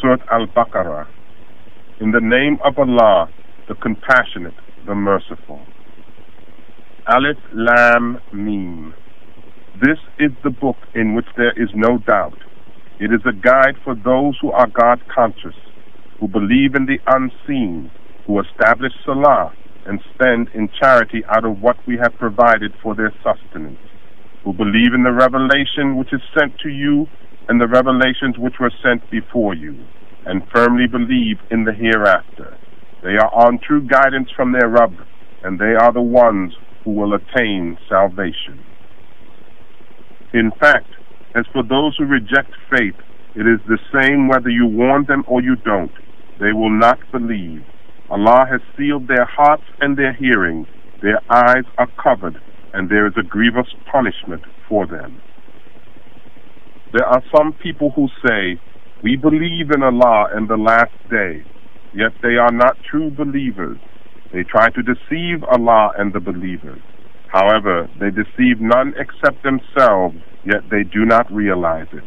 Surat Al-Baqarah. In the name of Allah, the Compassionate, the Merciful. Alif Lam Mim. This is the book in which there is no doubt. It is a guide for those who are God-conscious, who believe in the unseen, who establish salah and spend in charity out of what we have provided for their sustenance, who believe in the revelation which is sent to you and the revelations which were sent before you, and firmly believe in the hereafter. They are on true guidance from their Rabb, and they are the ones who will attain salvation. In fact, as for those who reject faith, it is the same whether you warn them or you don't. They will not believe. Allah has sealed their hearts and their hearing. Their eyes are covered, and there is a grievous punishment for them. There are some people who say, "We believe in Allah and the last day," yet they are not true believers. They try to deceive Allah and the believers. However, they deceive none except themselves, yet they do not realize it.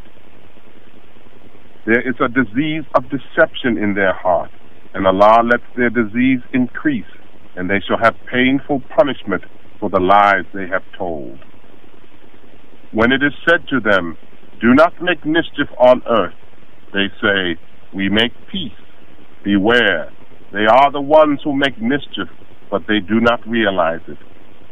There is a disease of deception in their heart, and Allah lets their disease increase, and they shall have painful punishment for the lies they have told. When it is said to them, "Do not make mischief on earth," they say, "We make peace." Beware, they are the ones who make mischief, but they do not realize it.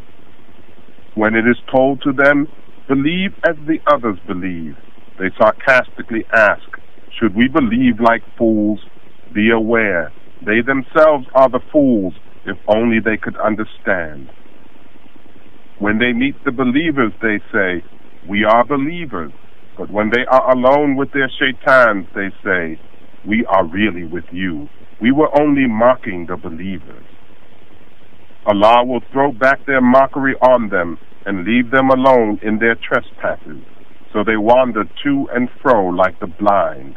When it is told to them, "Believe as the others believe," they sarcastically ask, "Should we believe like fools?" Be aware, they themselves are the fools, if only they could understand. When they meet the believers, they say, "We are believers," but when they are alone with their shaitans, they say, "We are really with you. We were only mocking the believers." Allah will throw back their mockery on them and leave them alone in their trespasses, so they wander to and fro like the blind.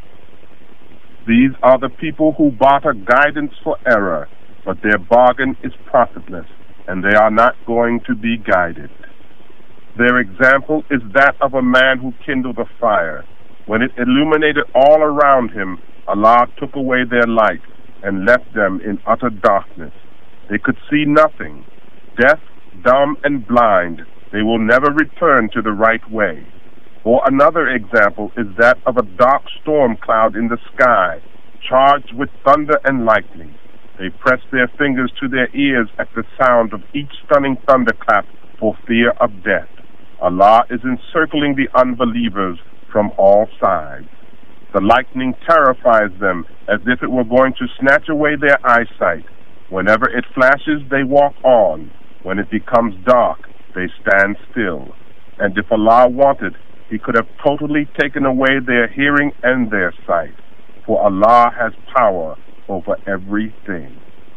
These are the people who barter guidance for error, but their bargain is profitless, and they are not going to be guided. Their example is that of a man who kindled a fire. When it illuminated all around him, Allah took away their light and left them in utter darkness. They could see nothing. Deaf, dumb, and blind, they will never return to the right way. Or another example is that of a dark storm cloud in the sky, charged with thunder and lightning. They press their fingers to their ears at the sound of each stunning thunderclap for fear of death. Allah is encircling the unbelievers from all sides. The lightning terrifies them as if it were going to snatch away their eyesight. Whenever it flashes, they walk on. When it becomes dark, they stand still. And if Allah wanted, He could have totally taken away their hearing and their sight, for Allah has power over everything.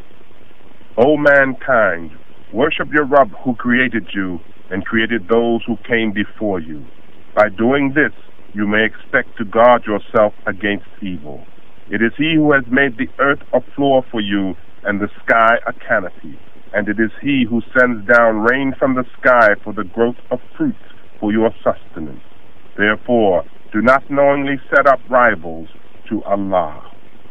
O mankind, worship your Rabb who created you and created those who came before you. By doing this, you may expect to guard yourself against evil. It is He who has made the earth a floor for you and the sky a canopy. And it is He who sends down rain from the sky for the growth of fruits for your sustenance. Therefore, do not knowingly set up rivals to Allah.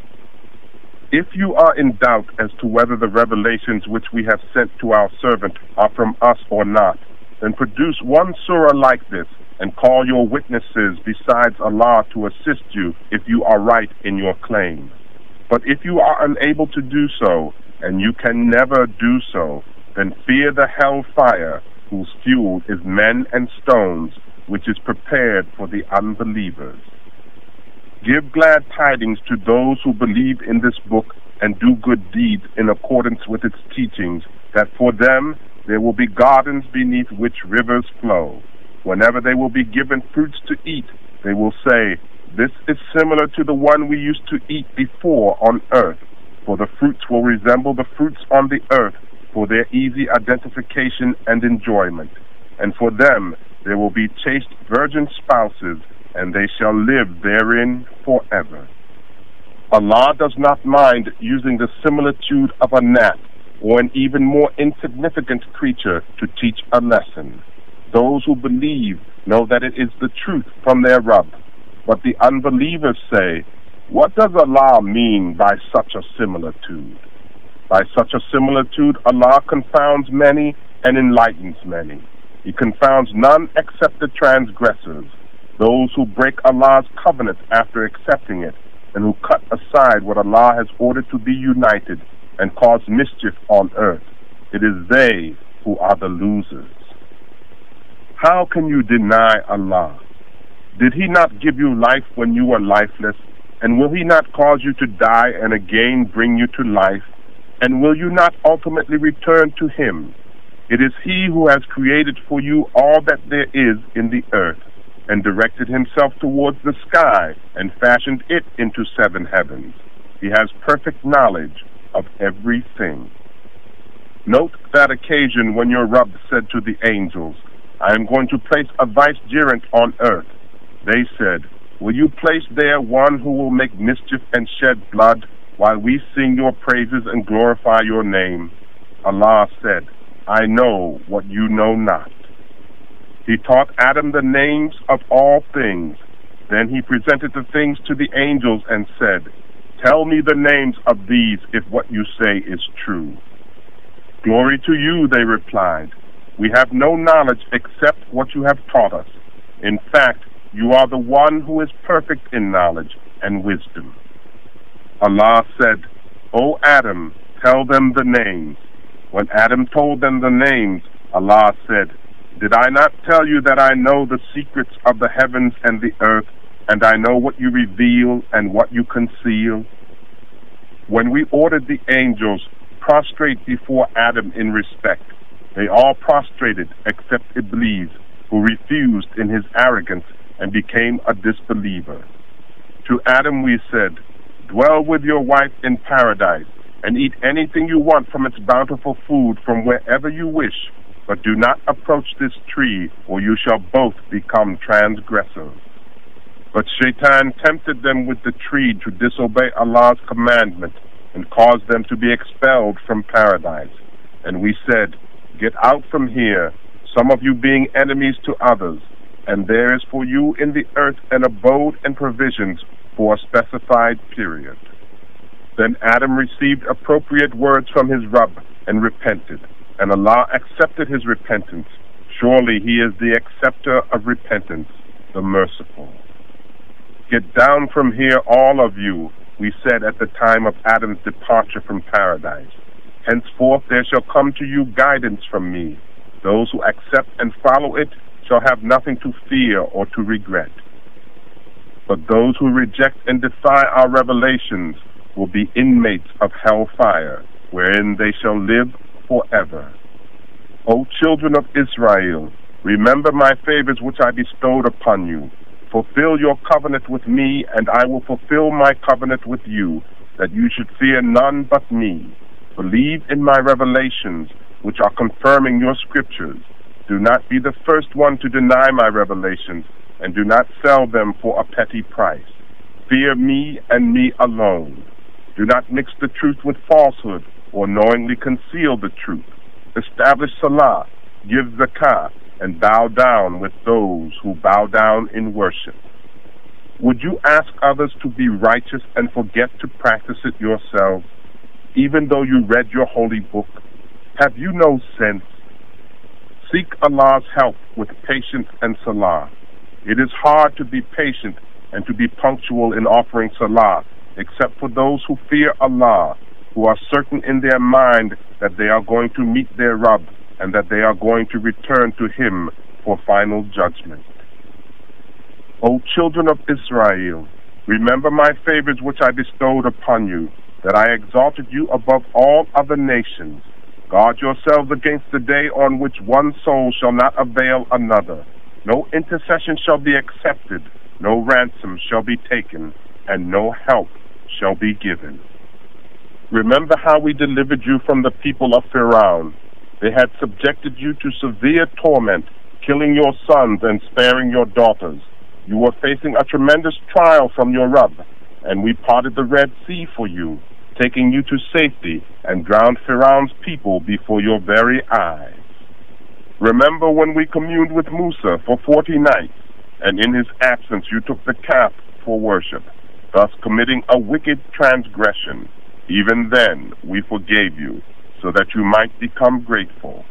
If you are in doubt as to whether the revelations which we have sent to our servant are from us or not, then produce one surah like this and call your witnesses besides Allah to assist you if you are right in your claim. But if you are unable to do so, and you can never do so, then fear the hell fire, whose fuel is men and stones, which is prepared for the unbelievers. Give glad tidings to those who believe in this book and do good deeds in accordance with its teachings, that for them there will be gardens beneath which rivers flow. Whenever they will be given fruits to eat, they will say, "This is similar to the one we used to eat before on earth," for the fruits will resemble the fruits on the earth for their easy identification and enjoyment. And for them there will be chaste virgin spouses, and they shall live therein forever. Allah does not mind using the similitude of a gnat or an even more insignificant creature to teach a lesson. Those who believe know that it is the truth from their Rabb, but the unbelievers say, What does Allah mean by such a similitude? By such a similitude, Allah confounds many and enlightens many. He confounds none except the transgressors, those who break Allah's covenant after accepting it, and who cut aside what Allah has ordered to be united and cause mischief on earth. It is they who are the losers. How can you deny Allah? Did He not give you life when you were lifeless? And will He not cause you to die and again bring you to life? And will you not ultimately return to Him? It is He who has created for you all that there is in the earth, and directed Himself towards the sky, and fashioned it into 7 heavens. He has perfect knowledge of everything. Note that occasion when your Rabb said to the angels, I am going to place a vicegerent on earth. They said, will you place there one who will make mischief and shed blood, while we sing your praises and glorify your name? Allah said, I know what you know not. He taught Adam the names of all things. Then He presented the things to the angels and said, tell me the names of these if what you say is true. Glory to you, they replied. We have no knowledge except what you have taught us. In fact, you are the one who is perfect in knowledge and wisdom. Allah said, O Adam, tell them the names. When Adam told them the names, Allah said, did I not tell you that I know the secrets of the heavens and the earth, and I know what you reveal and what you conceal? When we ordered the angels prostrate before Adam in respect, they all prostrated except Iblis, who refused in his arrogance and became a disbeliever. To Adam we said, dwell with your wife in paradise, and eat anything you want from its bountiful food from wherever you wish, but do not approach this tree, or you shall both become transgressors. But Shaitan tempted them with the tree to disobey Allah's commandment, and caused them to be expelled from paradise. And we said, get out from here, some of you being enemies to others, and there is for you in the earth an abode and provisions for a specified period. Then Adam received appropriate words from his Rabb and repented, and Allah accepted his repentance. Surely He is the acceptor of repentance, the merciful. Get down from here, all of you, we said at the time of Adam's departure from paradise. Henceforth there shall come to you guidance from me. Those who accept and follow it shall have nothing to fear or to regret. But those who reject and defy our revelations will be inmates of hellfire, wherein they shall live forever. O children of Israel, remember my favors which I bestowed upon you. Fulfill your covenant with me, and I will fulfill my covenant with you, that you should fear none but me. Believe in my revelations, which are confirming your scriptures. Do not be the first one to deny my revelations, and do not sell them for a petty price. Fear me and me alone. Do not mix the truth with falsehood, or knowingly conceal the truth. Establish salah, give zakah, and bow down with those who bow down in worship. Would you ask others to be righteous and forget to practice it yourselves, even though you read your holy book? Have you no sense? Seek Allah's help with patience and salah. It is hard to be patient and to be punctual in offering salah, except for those who fear Allah, who are certain in their mind that they are going to meet their Rabb, and that they are going to return to Him for final judgment. O children of Israel, remember my favors which I bestowed upon you, that I exalted you above all other nations. Guard yourselves against the day on which one soul shall not avail another. No intercession shall be accepted, no ransom shall be taken, and no help shall be given. Remember how we delivered you from the people of Pharaoh. They had subjected you to severe torment, killing your sons and sparing your daughters. You were facing a tremendous trial from your Rabb, and we parted the Red Sea for you, taking you to safety, and drowned Pharaoh's people before your very eyes. Remember when we communed with Musa for 40 nights, and in his absence you took the calf for worship. thus committing a wicked transgression. Even then we forgave you, so that you might become grateful.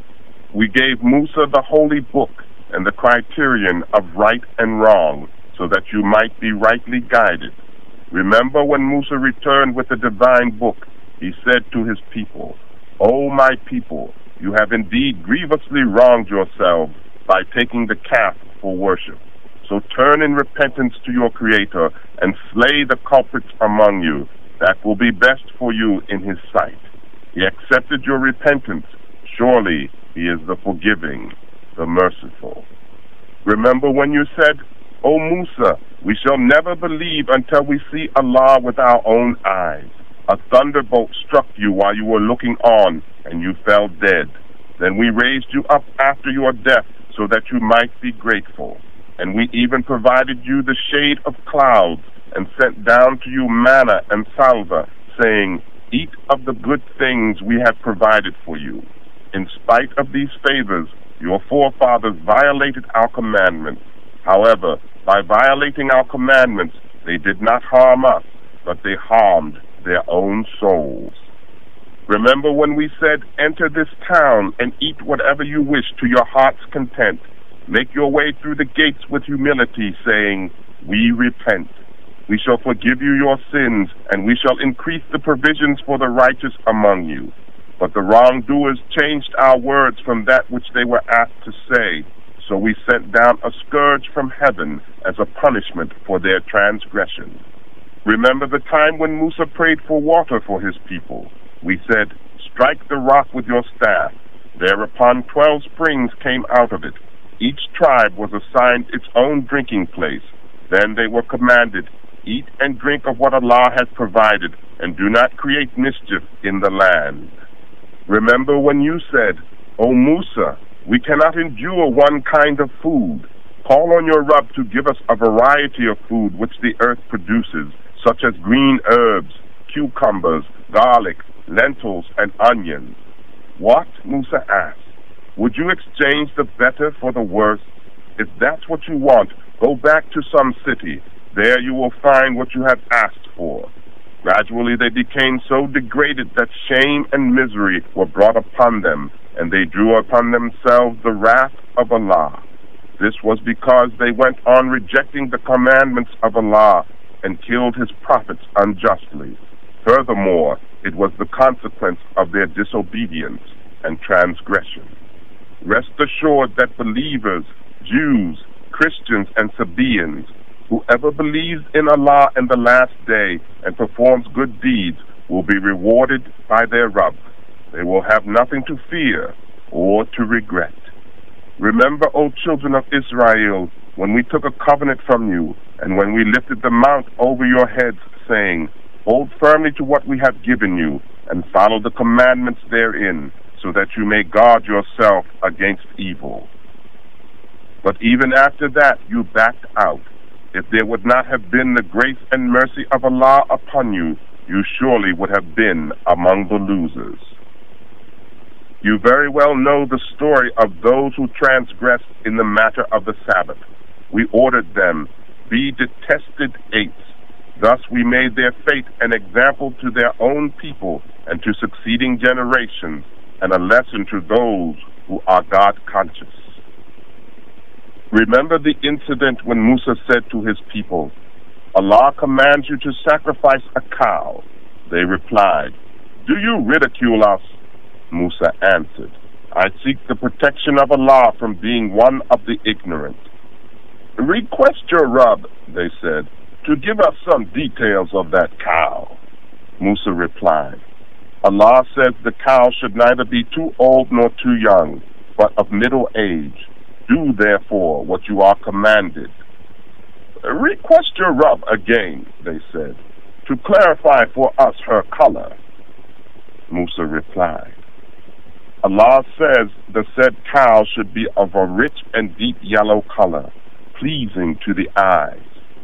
We gave Musa the holy book and the criterion of right and wrong, so that you might be rightly guided. Remember when Musa returned with the divine book, he said to his people, O my people, you have indeed grievously wronged yourselves by taking the calf for worship. So turn in repentance to your Creator and slay the culprits among you. That will be best for you in his sight. He accepted your repentance. Surely he is the forgiving, the merciful. Remember when you said, O Musa, we shall never believe until we see Allah with our own eyes. A thunderbolt struck you while you were looking on, and you fell dead. Then we raised you up after your death, so that you might be grateful. And we even provided you the shade of clouds, and sent down to you manna and salva, saying, Eat of the good things we have provided for you. In spite of these favors, your forefathers violated our commandments. However, by violating our commandments, they did not harm us, but they harmed their own souls. Remember when we said, Enter this town and eat whatever you wish to your heart's content. Make your way through the gates with humility, saying, We repent. We shall forgive you your sins, and we shall increase the provisions for the righteous among you. But the wrongdoers changed our words from that which they were asked to say. So we sent down a scourge from heaven as a punishment for their transgression. Remember the time when Musa prayed for water for his people. We said, Strike the rock with your staff. Thereupon 12 springs came out of it. Each tribe was assigned its own drinking place. Then they were commanded, Eat and drink of what Allah has provided, and do not create mischief in the land. Remember when you said, O Musa, we cannot endure one kind of food. Call on your Rabb to give us a variety of food which the earth produces, such as green herbs, cucumbers, garlic, lentils, and onions. What? Musa asked. Would you exchange the better for the worse? If that's what you want, go back to some city. There you will find what you have asked for. Gradually they became so degraded that shame and misery were brought upon them, and they drew upon themselves the wrath of Allah. This was because they went on rejecting the commandments of Allah and killed his prophets unjustly. Furthermore, it was the consequence of their disobedience and transgression. Rest assured that believers, Jews, Christians, and Sabaeans, whoever believes in Allah and the last day and performs good deeds will be rewarded by their Rabb. They will have nothing to fear or to regret. Remember, O children of Israel, when we took a covenant from you, and when we lifted the mount over your heads, saying, Hold firmly to what we have given you, and follow the commandments therein, so that you may guard yourself against evil. But even after that you backed out. If there would not have been the grace and mercy of Allah upon you, you surely would have been among the losers. You very well know the story of those who transgressed in the matter of the Sabbath. We ordered them, Be detested apes. Thus we made their fate an example to their own people and to succeeding generations, and a lesson to those who are God-conscious. Remember the incident when Musa said to his people, Allah commands you to sacrifice a cow. They replied, Do you ridicule us? Musa answered, I seek the protection of Allah from being one of the ignorant. Request your Rabb, they said, to give us some details of that cow. Musa replied, Allah says the cow should neither be too old nor too young, but of middle age. Do therefore what you are commanded. Request your Rabb again, they said, to clarify for us her color. Musa replied, Allah says the said cow should be of a rich and deep yellow color, pleasing to the eyes.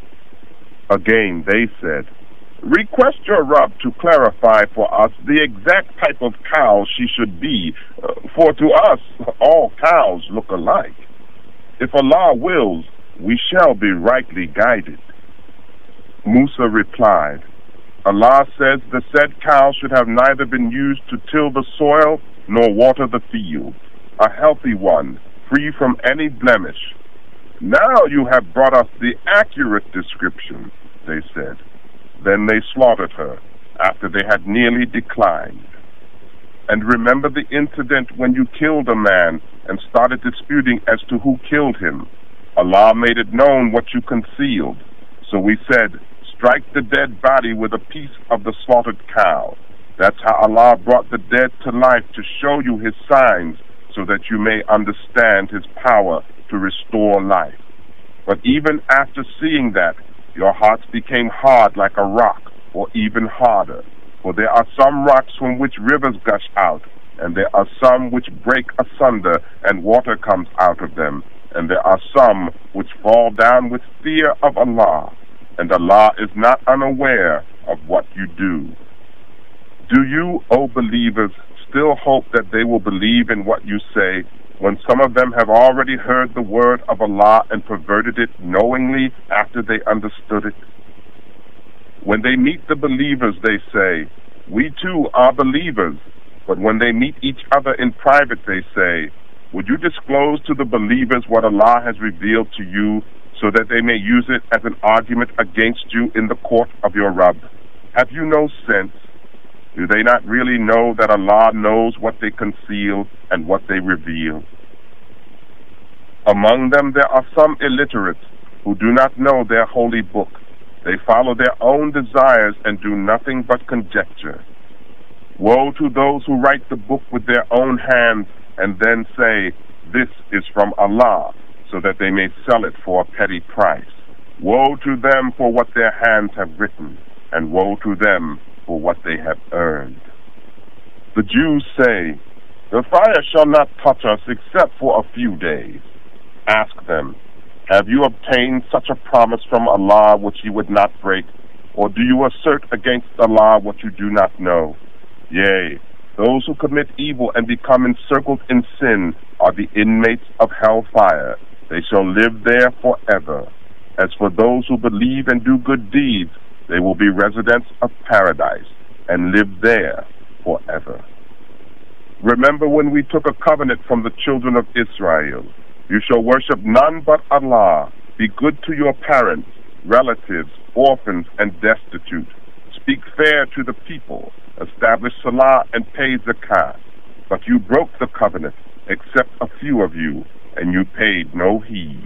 Again they said, Request your Rabb to clarify for us the exact type of cow she should be, for to us all cows look alike. If Allah wills, we shall be rightly guided. Musa replied, Allah says the said cow should have neither been used to till the soil nor water the field, a healthy one, free from any blemish. Now you have brought us the accurate description, they said. Then they slaughtered her, after they had nearly declined. And remember the incident when you killed a man and started disputing as to who killed him. Allah made it known what you concealed. So we said, strike the dead body with a piece of the slaughtered cow. That's how Allah brought the dead to life, to show you His signs, so that you may understand His power to restore life. But even after seeing that, your hearts became hard like a rock, or even harder. For there are some rocks from which rivers gush out, and there are some which break asunder, and water comes out of them, and there are some which fall down with fear of Allah, and Allah is not unaware of what you do. Do you, O believers, still hope that they will believe in what you say, when some of them have already heard the word of Allah and perverted it knowingly after they understood it? When they meet the believers, they say, we too are believers. But when they meet each other in private, they say, would you disclose to the believers what Allah has revealed to you, so that they may use it as an argument against you in the court of your Rabb? Have you no sense? Do they not really know that Allah knows what they conceal and what they reveal? Among them there are some illiterates who do not know their holy book. They follow their own desires and do nothing but conjecture. Woe to those who write the book with their own hands and then say, this is from Allah, so that they may sell it for a petty price. Woe to them for what their hands have written, and woe to them for what they have earned. The Jews say, the fire shall not touch us except for a few days. Ask them, have you obtained such a promise from Allah which you would not break, or do you assert against Allah what you do not know? Yea, those who commit evil and become encircled in sin are the inmates of hellfire. They shall live there forever. As for those who believe and do good deeds, they will be residents of paradise and live there forever. Remember when we took a covenant from the children of Israel. You shall worship none but Allah. Be good to your parents, relatives, orphans, and destitute. Speak fair to the people. Establish salah and pay zakat. But you broke the covenant, except a few of you, and you paid no heed.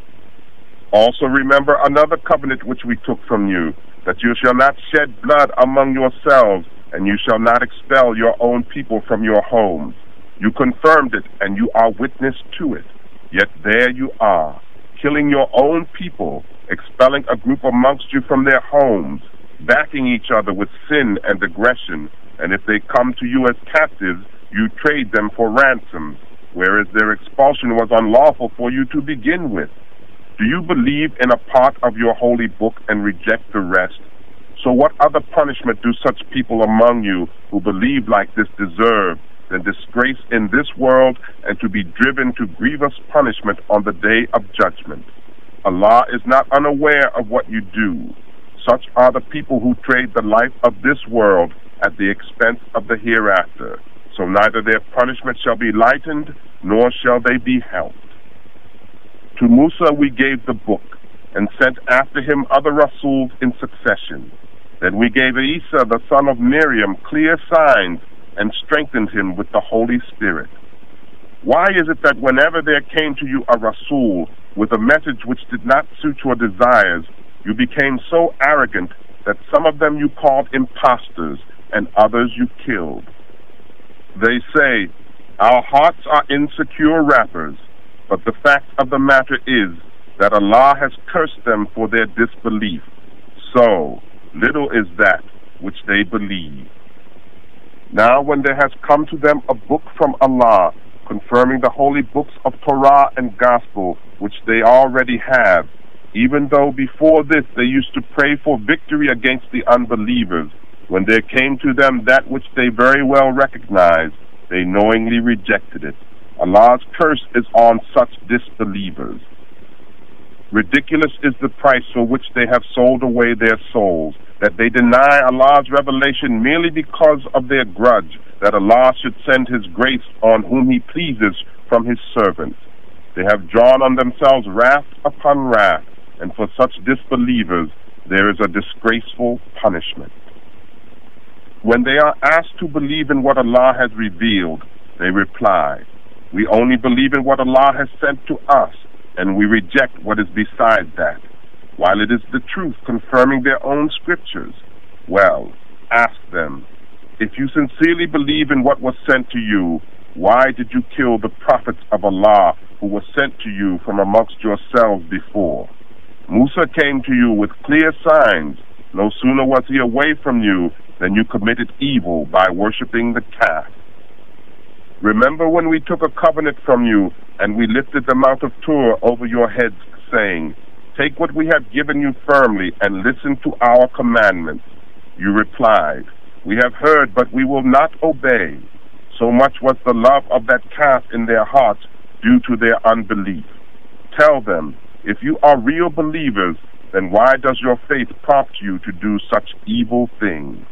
Also remember another covenant which we took from you, that you shall not shed blood among yourselves, and you shall not expel your own people from your homes. You confirmed it, and you are witness to it. Yet there you are, killing your own people, expelling a group amongst you from their homes, backing each other with sin and aggression, and if they come to you as captives, you trade them for ransoms, whereas their expulsion was unlawful for you to begin with. Do you believe in a part of your holy book and reject the rest? So what other punishment do such people among you who believe like this deserve than disgrace in this world and to be driven to grievous punishment on the day of judgment? Allah is not unaware of what you do. Such are the people who trade the life of this world at the expense of the hereafter. So neither their punishment shall be lightened, nor shall they be helped. To Musa we gave the book, and sent after him other Rasuls in succession. Then we gave Isa, the son of Miriam, clear signs, and strengthened him with the Holy Spirit. Why is it that whenever there came to you a Rasul with a message which did not suit your desires, you became so arrogant that some of them you called impostors, and others you killed? They say, our hearts are insecure wrappers, but the fact of the matter is that Allah has cursed them for their disbelief. So, little is that which they believe. Now when there has come to them a book from Allah, confirming the holy books of Torah and Gospel, which they already have, even though before this they used to pray for victory against the unbelievers, when there came to them that which they very well recognized, they knowingly rejected it. Allah's curse is on such disbelievers. Ridiculous is the price for which they have sold away their souls, that they deny Allah's revelation merely because of their grudge that Allah should send His grace on whom He pleases from His servants. They have drawn on themselves wrath upon wrath, and for such disbelievers there is a disgraceful punishment. When they are asked to believe in what Allah has revealed, they reply, "We only believe in what Allah has sent to us, and we reject what is beside that, while it is the truth confirming their own scriptures." Well, ask them, if you sincerely believe in what was sent to you, why did you kill the prophets of Allah who were sent to you from amongst yourselves before? Musa came to you with clear signs. No sooner was he away from you than you committed evil by worshipping the calf. Remember when we took a covenant from you, and we lifted the Mount of Tur over your heads, saying, "Take what we have given you firmly, and listen to our commandments." You replied, "We have heard, but we will not obey." So much was the love of that calf in their hearts due to their unbelief. Tell them, if you are real believers, then why does your faith prompt you to do such evil things?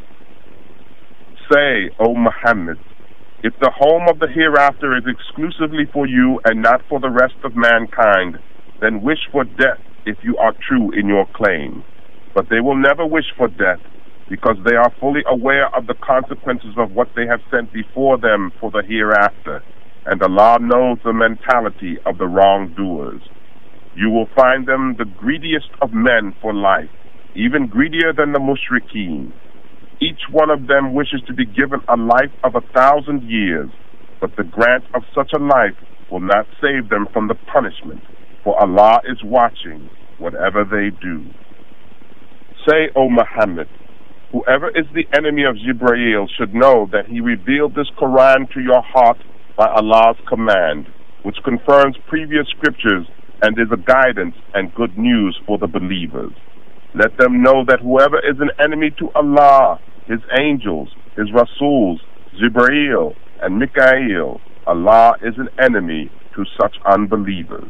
Say, O Muhammad, if the home of the hereafter is exclusively for you and not for the rest of mankind, then wish for death if you are true in your claim. But they will never wish for death, because they are fully aware of the consequences of what they have sent before them for the hereafter, and Allah knows the mentality of the wrongdoers. You will find them the greediest of men for life, even greedier than the mushrikeen. Each one of them wishes to be given a life of 1,000 years, but the grant of such a life will not save them from the punishment, for Allah is watching whatever they do. Say, O Muhammad, whoever is the enemy of Jibreel should know that he revealed this Quran to your heart by Allah's command, which confirms previous scriptures and is a guidance and good news for the believers. Let them know that whoever is an enemy to Allah, His angels, His Rasuls, Jibreel, and Mikael, Allah is an enemy to such unbelievers.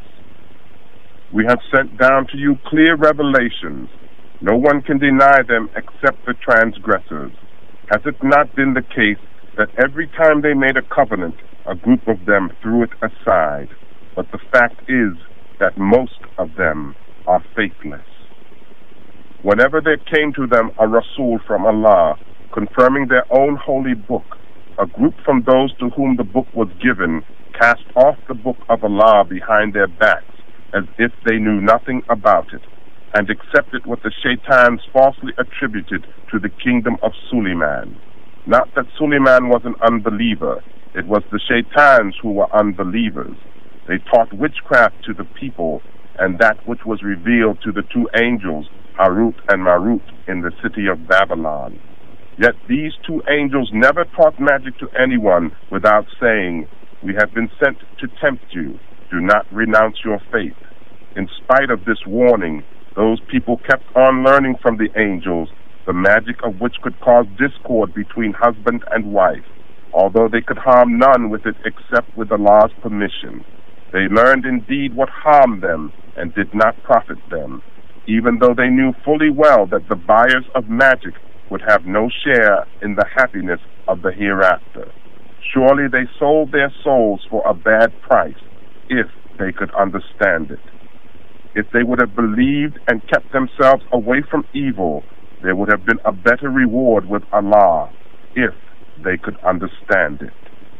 We have sent down to you clear revelations. No one can deny them except the transgressors. Has it not been the case that every time they made a covenant, a group of them threw it aside? But the fact is that most of them are faithless. Whenever there came to them a Rasul from Allah, confirming their own holy book, a group from those to whom the book was given cast off the book of Allah behind their backs, as if they knew nothing about it, and accepted what the shaitans falsely attributed to the kingdom of Suleiman. Not that Suleiman was an unbeliever, it was the shaitans who were unbelievers. They taught witchcraft to the people, and that which was revealed to the two angels, Harut and Marut, in the city of Babylon. Yet these two angels never taught magic to anyone without saying, "We have been sent to tempt you. Do not renounce your faith." In spite of this warning, those people kept on learning from the angels, the magic of which could cause discord between husband and wife, although they could harm none with it except with Allah's permission. They learned indeed what harmed them and did not profit them, even though they knew fully well that the buyers of magic would have no share in the happiness of the hereafter. Surely they sold their souls for a bad price, if they could understand it. If they would have believed and kept themselves away from evil, there would have been a better reward with Allah, if they could understand it.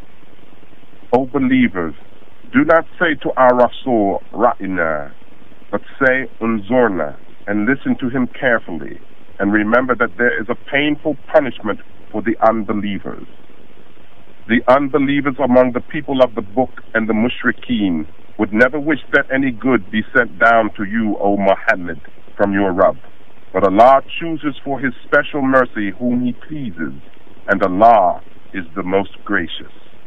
O believers, do not say to our Rasul, Ra'ina, but say, Unzurna, and listen to him carefully, and remember that there is a painful punishment for the unbelievers. The unbelievers among the people of the book and the mushrikeen would never wish that any good be sent down to you, O Muhammad, from your Rabb. But Allah chooses for His special mercy whom He pleases, and Allah is the most gracious.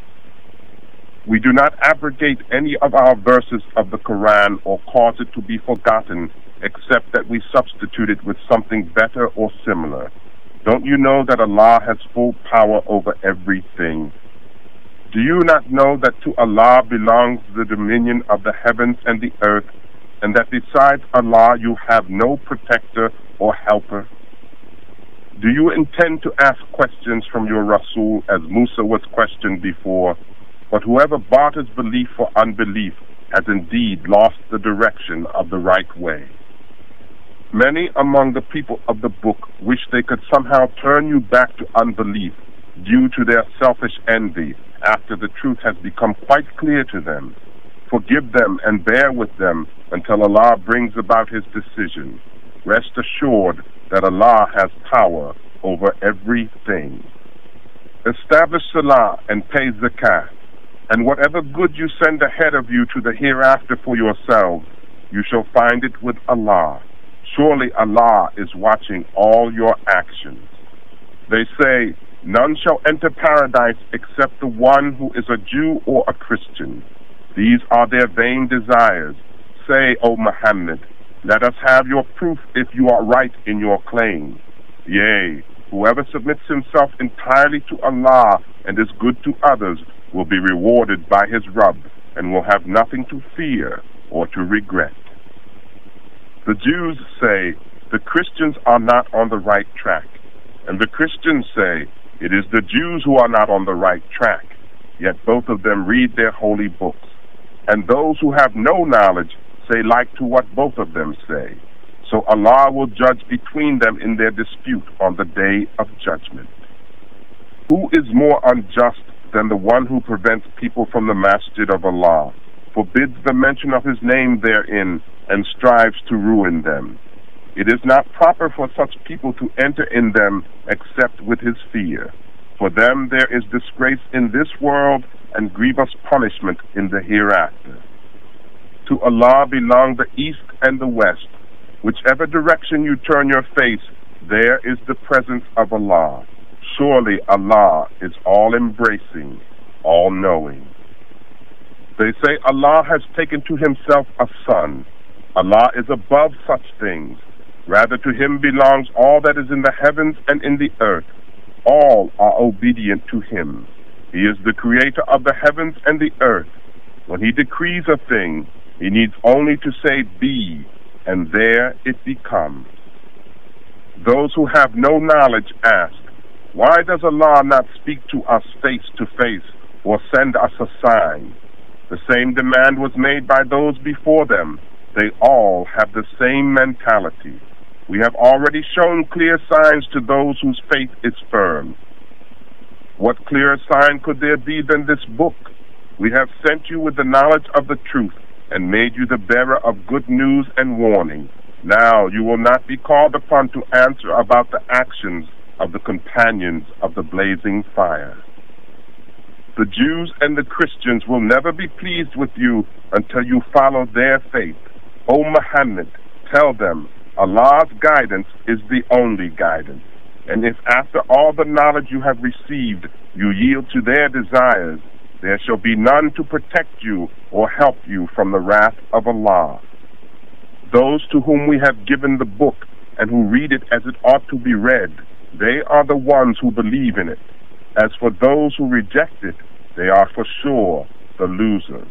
We do not abrogate any of our verses of the Quran or cause it to be forgotten, except that we substitute it with something better or similar. Don't you know that Allah has full power over everything? Do you not know that to Allah belongs the dominion of the heavens and the earth, and that besides Allah you have no protector or helper? Do you intend to ask questions from your Rasul as Musa was questioned before? But whoever barters belief for unbelief has indeed lost the direction of the right way. Many among the people of the book wish they could somehow turn you back to unbelief due to their selfish envy after the truth has become quite clear to them. Forgive them and bear with them until Allah brings about His decision. Rest assured that Allah has power over everything. Establish Salah and pay Zakah, and whatever good you send ahead of you to the hereafter for yourselves, you shall find it with Allah. Surely Allah is watching all your actions. They say, none shall enter paradise except the one who is a Jew or a Christian. These are their vain desires. Say, O Muhammad, let us have your proof if you are right in your claim. Yea, whoever submits himself entirely to Allah and is good to others will be rewarded by his Rabb and will have nothing to fear or to regret. The Jews say, the Christians are not on the right track, and the Christians say, it is the Jews who are not on the right track, yet both of them read their holy books. And those who have no knowledge say like to what both of them say. So Allah will judge between them in their dispute on the day of judgment. Who is more unjust than the one who prevents people from the masjid of Allah, forbids the mention of His name therein, and strives to ruin them? It is not proper for such people to enter in them except with His fear. For them there is disgrace in this world and grievous punishment in the hereafter. To Allah belong the east and the west. Whichever direction you turn your face, there is the presence of Allah. Surely Allah is all-embracing, all-knowing. They say Allah has taken to Himself a son. Allah is above such things. Rather, to Him belongs all that is in the heavens and in the earth. All are obedient to Him. He is the creator of the heavens and the earth. When He decrees a thing, He needs only to say, be, and there it becomes. Those who have no knowledge ask, why does Allah not speak to us face to face or send us a sign? The same demand was made by those before them. They all have the same mentality. We have already shown clear signs to those whose faith is firm. What clearer sign could there be than this book? We have sent you with the knowledge of the truth and made you the bearer of good news and warning. Now you will not be called upon to answer about the actions of the companions of the blazing fire. The Jews and the Christians will never be pleased with you until you follow their faith. O Muhammad, tell them, Allah's guidance is the only guidance. And if after all the knowledge you have received, you yield to their desires, there shall be none to protect you or help you from the wrath of Allah. Those to whom we have given the book and who read it as it ought to be read, they are the ones who believe in it. As for those who reject it, they are for sure the losers.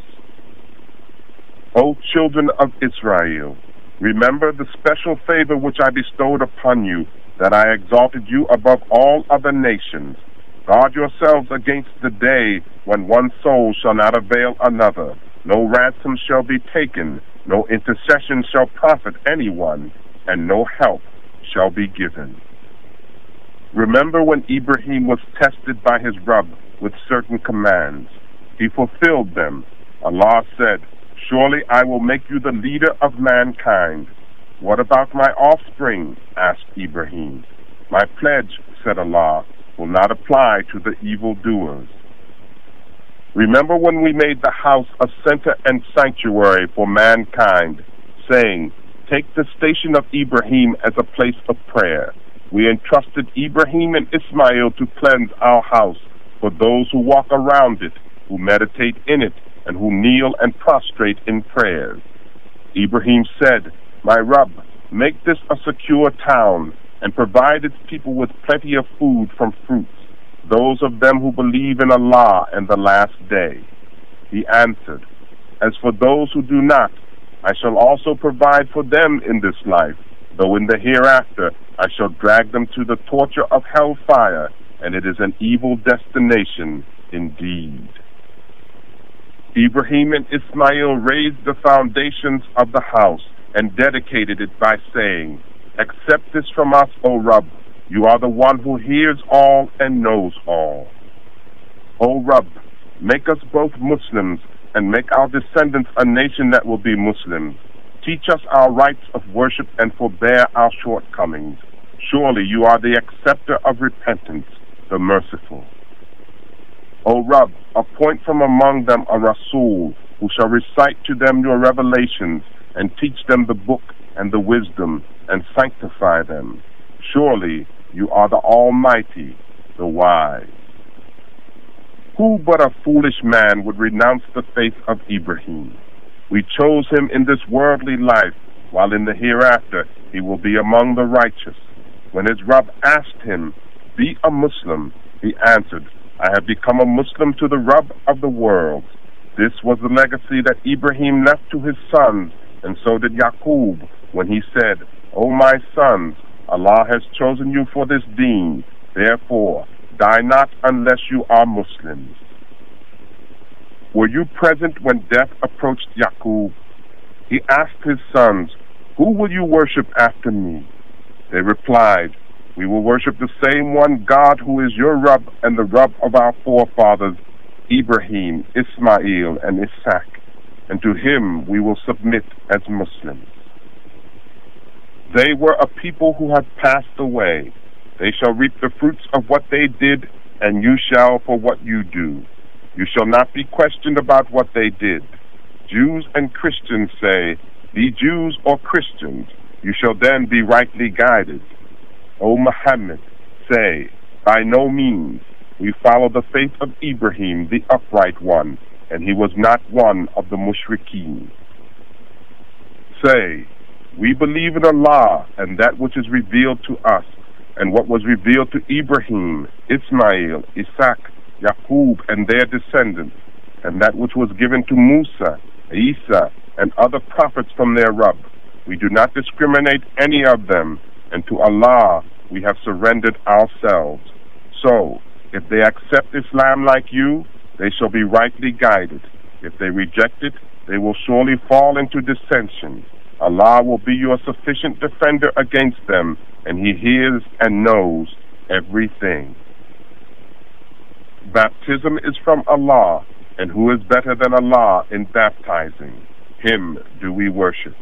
O children of Israel, remember the special favor which I bestowed upon you, that I exalted you above all other nations. Guard yourselves against the day when one soul shall not avail another. No ransom shall be taken, no intercession shall profit anyone, and no help shall be given. Remember when Ibrahim was tested by his Rabb with certain commands. He fulfilled them. Allah said, surely I will make you the leader of mankind. What about my offspring? Asked Ibrahim. My pledge, said Allah, will not apply to the evildoers. Remember when we made the house a center and sanctuary for mankind, saying, take the station of Ibrahim as a place of prayer. We entrusted Ibrahim and Ismail to cleanse our house for those who walk around it, who meditate in it, and who kneel and prostrate in prayers. Ibrahim said, my Rabb, make this a secure town, and provide its people with plenty of food from fruits, those of them who believe in Allah and the last day. He answered, as for those who do not, I shall also provide for them in this life, though in the hereafter I shall drag them to the torture of hellfire, and it is an evil destination indeed. Ibrahim and Ismail raised the foundations of the house and dedicated it by saying, "Accept this from us, O Rabb. You are the one who hears all and knows all. O Rabb, make us both Muslims and make our descendants a nation that will be Muslims. Teach us our rights of worship and forbear our shortcomings. Surely you are the acceptor of repentance, the merciful. O Rabb, appoint from among them a Rasul who shall recite to them your revelations and teach them the book and the wisdom and sanctify them. Surely you are the Almighty, the Wise." Who but a foolish man would renounce the faith of Ibrahim? We chose him in this worldly life, while in the hereafter he will be among the righteous. When his Rabb asked him, "Be a Muslim," he answered, "I have become a Muslim to the Rabb of the world." This was the legacy that Ibrahim left to his sons, and so did Yaqub when he said, "O my sons, Allah has chosen you for this deen. Therefore, die not unless you are Muslims." Were you present when death approached Yaqub? He asked his sons, "Who will you worship after me?" They replied, "We will worship the same one God who is your Rabb and the Rabb of our forefathers, Ibrahim, Ismail, and Isaac, and to him we will submit as Muslims." They were a people who have passed away. They shall reap the fruits of what they did, and you shall for what you do. You shall not be questioned about what they did. Jews and Christians say, "Be Jews or Christians, you shall then be rightly guided." O Muhammad, say, "By no means. We follow the faith of Ibrahim, the upright one, and he was not one of the mushrikeen." Say, "We believe in Allah and that which is revealed to us, and what was revealed to Ibrahim, Ismail, Isaac, Yaqub, and their descendants, and that which was given to Musa, Isa, and other prophets from their Rabb. We do not discriminate any of them, and to Allah we have surrendered ourselves. So, if they accept Islam like you, they shall be rightly guided. If they reject it, they will surely fall into dissension. Allah will be your sufficient defender against them, and He hears and knows everything." Baptism is from Allah, and who is better than Allah in baptizing? Him do we worship.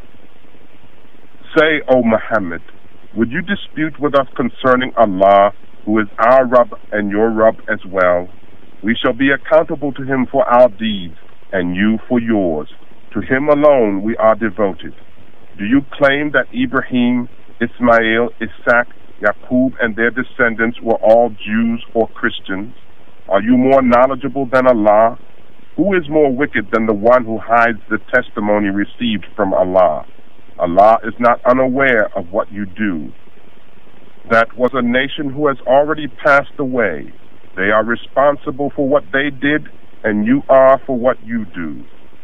Say, O Muhammad, would you dispute with us concerning Allah, who is our Rabb and your Rabb as well? We shall be accountable to Him for our deeds, and you for yours. To Him alone we are devoted. Do you claim that Ibrahim, Ismail, Isaac, Yaqub, and their descendants were all Jews or Christians? Are you more knowledgeable than Allah? Who is more wicked than the one who hides the testimony received from Allah? Allah is not unaware of what you do. That was a nation who has already passed away. They are responsible for what they did, and you are for what you do.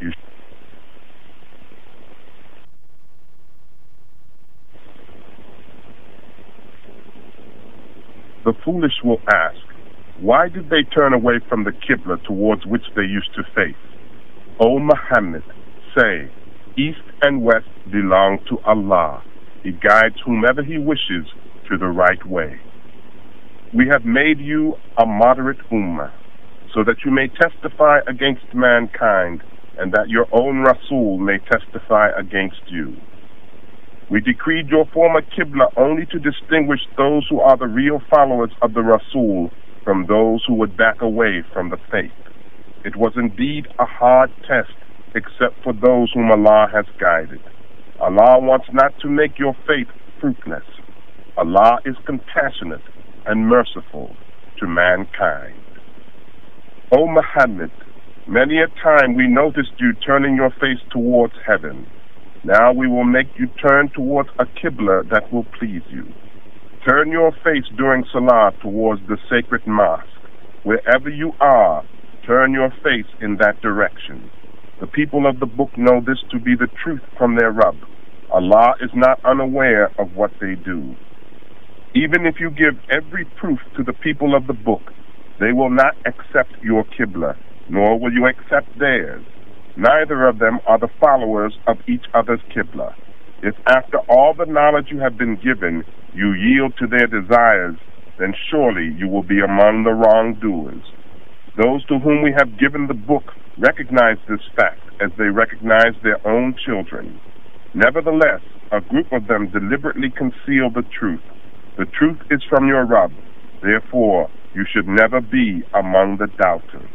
The foolish will ask, why did they turn away from the Qibla towards which they used to face? O Muhammad, say, East and West belong to Allah. He guides whomever He wishes to the right way. We have made you a moderate ummah, so that you may testify against mankind, and that your own Rasul may testify against you. We decreed your former Qibla only to distinguish those who are the real followers of the Rasul from those who would back away from the faith. It was indeed a hard test, except for those whom Allah has guided. Allah wants not to make your faith fruitless. Allah is compassionate and merciful to mankind. O Muhammad, many a time we noticed you turning your face towards heaven. Now we will make you turn towards a Qibla that will please you. Turn your face during Salah towards the sacred mosque. Wherever you are, turn your face in that direction. The people of the book know this to be the truth from their Rabb. Allah is not unaware of what they do. Even if you give every proof to the people of the book, they will not accept your Qibla, nor will you accept theirs. Neither of them are the followers of each other's Qibla. If after all the knowledge you have been given, you yield to their desires, then surely you will be among the wrongdoers. Those to whom we have given the book recognize this fact as they recognize their own children. Nevertheless, a group of them deliberately conceal the truth. The truth is from your Rabb. Therefore, you should never be among the doubters.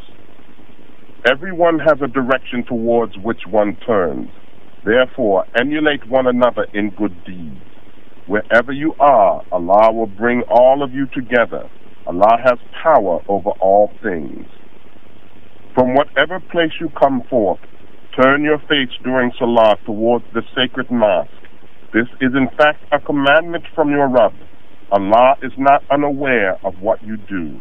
Everyone has a direction towards which one turns. Therefore, emulate one another in good deeds. Wherever you are, Allah will bring all of you together. Allah has power over all things. From whatever place you come forth, turn your face during Salah towards the sacred mosque. This is in fact a commandment from your Rabb. Allah is not unaware of what you do.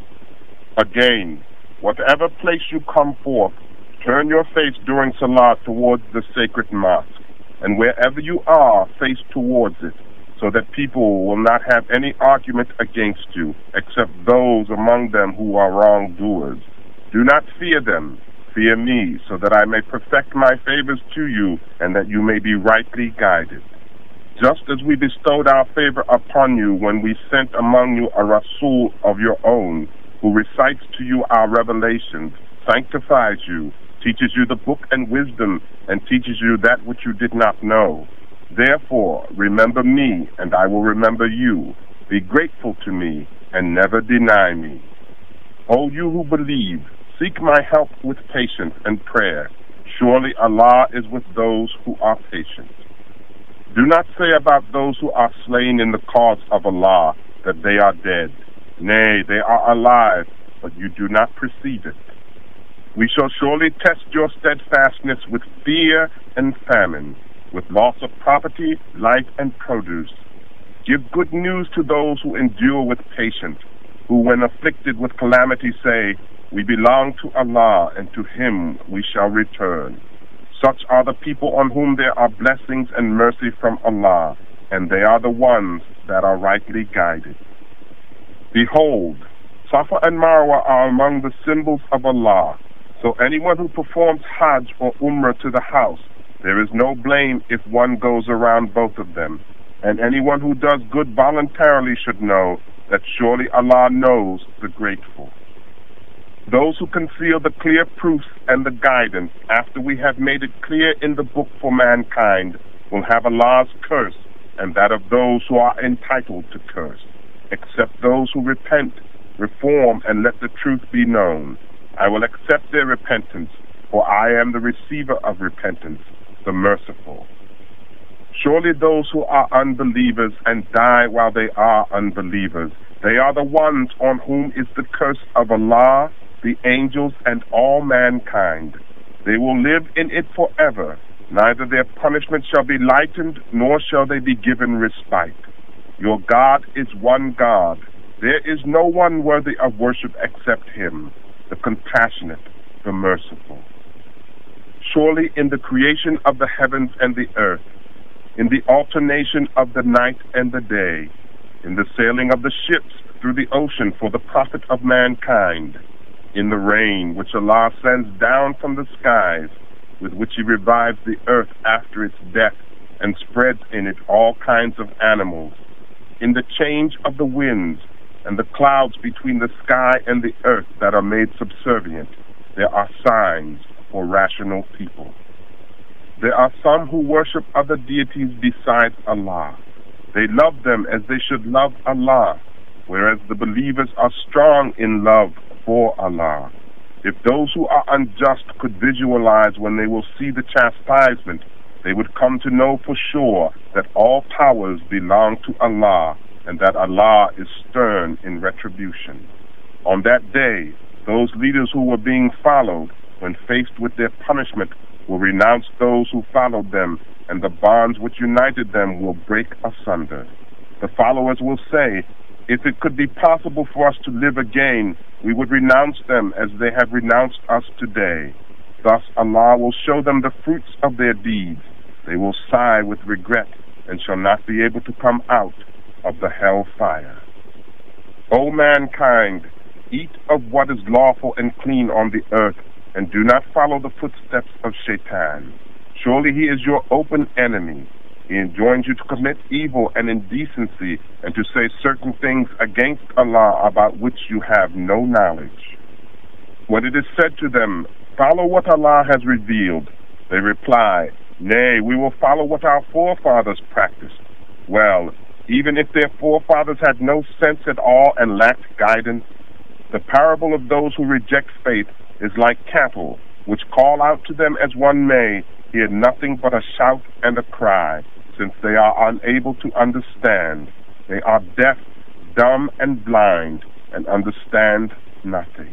Again, whatever place you come forth, turn your face during Salah towards the sacred mosque, and wherever you are, face towards it, so that people will not have any argument against you, except those among them who are wrongdoers. Do not fear them. Fear me, so that I may perfect my favors to you, and that you may be rightly guided. Just as we bestowed our favor upon you when we sent among you a Rasul of your own, who recites to you our revelations, sanctifies you, teaches you the book and wisdom, and teaches you that which you did not know. Therefore, remember me, and I will remember you. Be grateful to me, and never deny me. O you who believe, seek my help with patience and prayer. Surely Allah is with those who are patient. Do not say about those who are slain in the cause of Allah that they are dead. Nay, they are alive, but you do not perceive it. We shall surely test your steadfastness with fear and famine, with loss of property, life, and produce. Give good news to those who endure with patience, who when afflicted with calamity say, we belong to Allah, and to Him we shall return. Such are the people on whom there are blessings and mercy from Allah, and they are the ones that are rightly guided. Behold, Safa and Marwa are among the symbols of Allah, so anyone who performs Hajj or Umrah to the house, there is no blame if one goes around both of them, and anyone who does good voluntarily should know that surely Allah knows the grateful. Those who conceal the clear proofs and the guidance after we have made it clear in the book for mankind will have Allah's curse and that of those who are entitled to curse, except those who repent, reform, and let the truth be known. I will accept their repentance, for I am the receiver of repentance, the merciful. Surely those who are unbelievers and die while they are unbelievers, they are the ones on whom is the curse of Allah, the angels, and all mankind. They will live in it forever. Neither their punishment shall be lightened, nor shall they be given respite. Your God is one God. There is no one worthy of worship except Him, the compassionate, the merciful. Surely in the creation of the heavens and the earth, in the alternation of the night and the day, in the sailing of the ships through the ocean for the profit of mankind, in the rain which Allah sends down from the skies, with which He revives the earth after its death and spreads in it all kinds of animals, in the change of the winds and the clouds between the sky and the earth that are made subservient, there are signs for rational people. There are some who worship other deities besides Allah. They love them as they should love Allah, whereas the believers are strong in love for Allah. If those who are unjust could visualize when they will see the chastisement, they would come to know for sure that all powers belong to Allah, and that Allah is stern in retribution. On that day, those leaders who were being followed, when faced with their punishment, will renounce those who followed them, and the bonds which united them will break asunder. The followers will say, if it could be possible for us to live again, we would renounce them as they have renounced us today. Thus Allah will show them the fruits of their deeds. They will sigh with regret and shall not be able to come out of the hell fire. O mankind, eat of what is lawful and clean on the earth, and do not follow the footsteps of Shaitan. Surely he is your open enemy. He enjoins you to commit evil and indecency, and to say certain things against Allah about which you have no knowledge. When it is said to them, "Follow what Allah has revealed," they reply, "Nay, we will follow what our forefathers practiced." Well, even if their forefathers had no sense at all and lacked guidance, the parable of those who reject faith is like cattle, which call out to them as one may, hear nothing but a shout and a cry, since they are unable to understand. They are deaf, dumb, and blind, and understand nothing.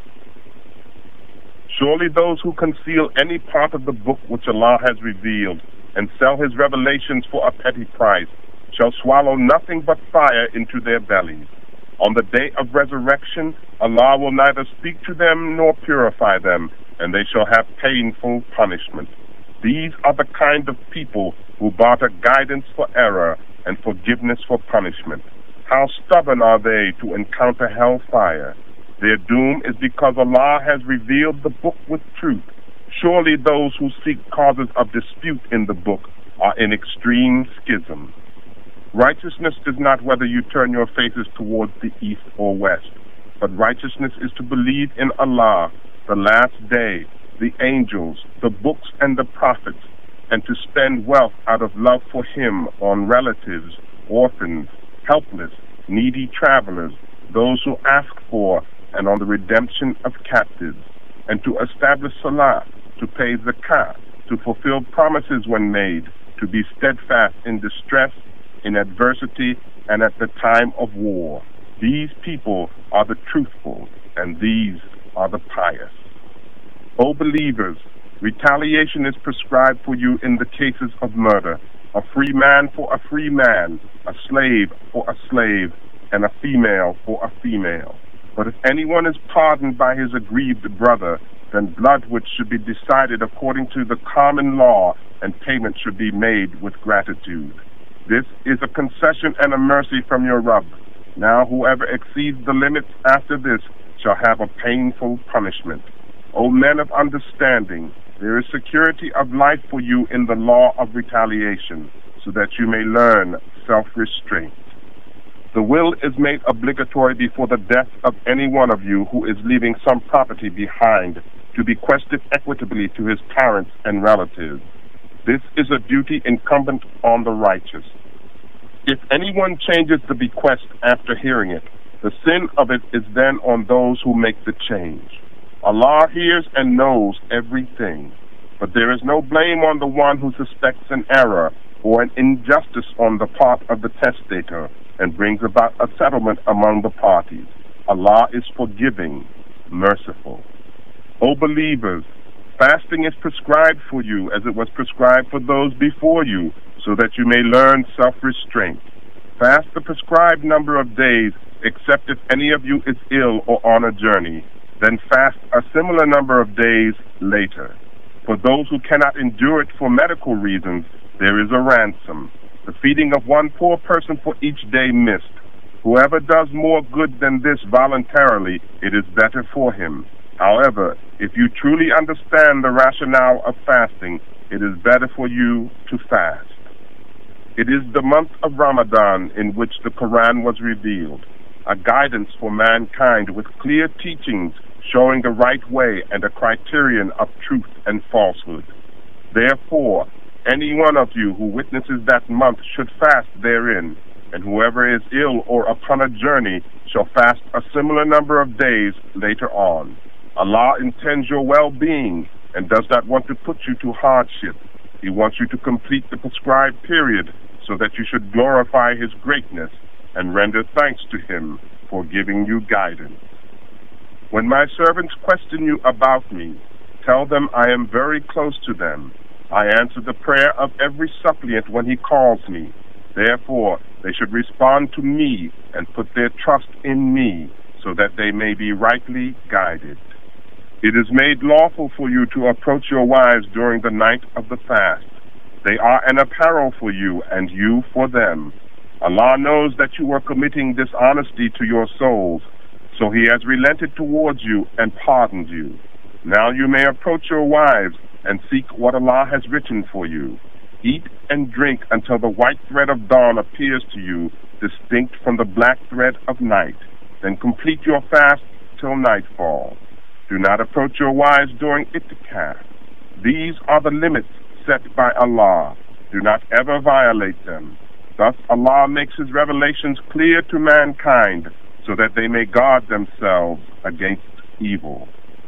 Surely those who conceal any part of the book which Allah has revealed, and sell his revelations for a petty price, shall swallow nothing but fire into their bellies. On the day of resurrection, Allah will neither speak to them nor purify them, and they shall have painful punishment. These are the kind of people who barter guidance for error and forgiveness for punishment. How stubborn are they to encounter hellfire? Their doom is because Allah has revealed the book with truth. Surely those who seek causes of dispute in the book are in extreme schism. Righteousness is not whether you turn your faces towards the east or west, but righteousness is to believe in Allah, the last day, the angels, the books, and the prophets, and to spend wealth out of love for Him on relatives, orphans, helpless, needy travelers, those who ask for, and on the redemption of captives, and to establish salah, to pay zakah, to fulfill promises when made, to be steadfast in distress, in adversity, and at the time of war. These people are the truthful, and these are the pious. O believers, retaliation is prescribed for you in the cases of murder, a free man for a free man, a slave for a slave, and a female for a female. But if anyone is pardoned by his aggrieved brother, then blood which should be decided according to the common law, and payment should be made with gratitude. This is a concession and a mercy from your Rabb. Now whoever exceeds the limits after this shall have a painful punishment. O men of understanding, there is security of life for you in the law of retaliation, so that you may learn self-restraint. The will is made obligatory before the death of any one of you who is leaving some property behind, to bequest it equitably to his parents and relatives. This is a duty incumbent on the righteous. If anyone changes the bequest after hearing it, the sin of it is then on those who make the change. Allah hears and knows everything, but there is no blame on the one who suspects an error or an injustice on the part of the testator and brings about a settlement among the parties. Allah is forgiving, merciful. O believers, fasting is prescribed for you as it was prescribed for those before you, so that you may learn self-restraint. Fast the prescribed number of days, except if any of you is ill or on a journey. Then fast a similar number of days later. For those who cannot endure it for medical reasons, there is a ransom, the feeding of one poor person for each day missed. Whoever does more good than this voluntarily, it is better for him. However, if you truly understand the rationale of fasting, it is better for you to fast. It is the month of Ramadan in which the Quran was revealed, a guidance for mankind with clear teachings showing the right way and a criterion of truth and falsehood. Therefore, any one of you who witnesses that month should fast therein, and whoever is ill or upon a journey shall fast a similar number of days later on. Allah intends your well-being and does not want to put you to hardship. He wants you to complete the prescribed period so that you should glorify His greatness and render thanks to Him for giving you guidance. When my servants question you about me, tell them I am very close to them. I answer the prayer of every suppliant when he calls me. Therefore, they should respond to me and put their trust in me so that they may be rightly guided. It is made lawful for you to approach your wives during the night of the fast. They are an apparel for you, and you for them. Allah knows that you were committing dishonesty to your souls, so He has relented towards you and pardoned you. Now you may approach your wives and seek what Allah has written for you. Eat and drink until the white thread of dawn appears to you, distinct from the black thread of night. Then complete your fast till nightfall. Do not approach your wives during itikaf. These are the limits set by Allah. Do not ever violate them. Thus Allah makes His revelations clear to mankind so that they may guard themselves against evil.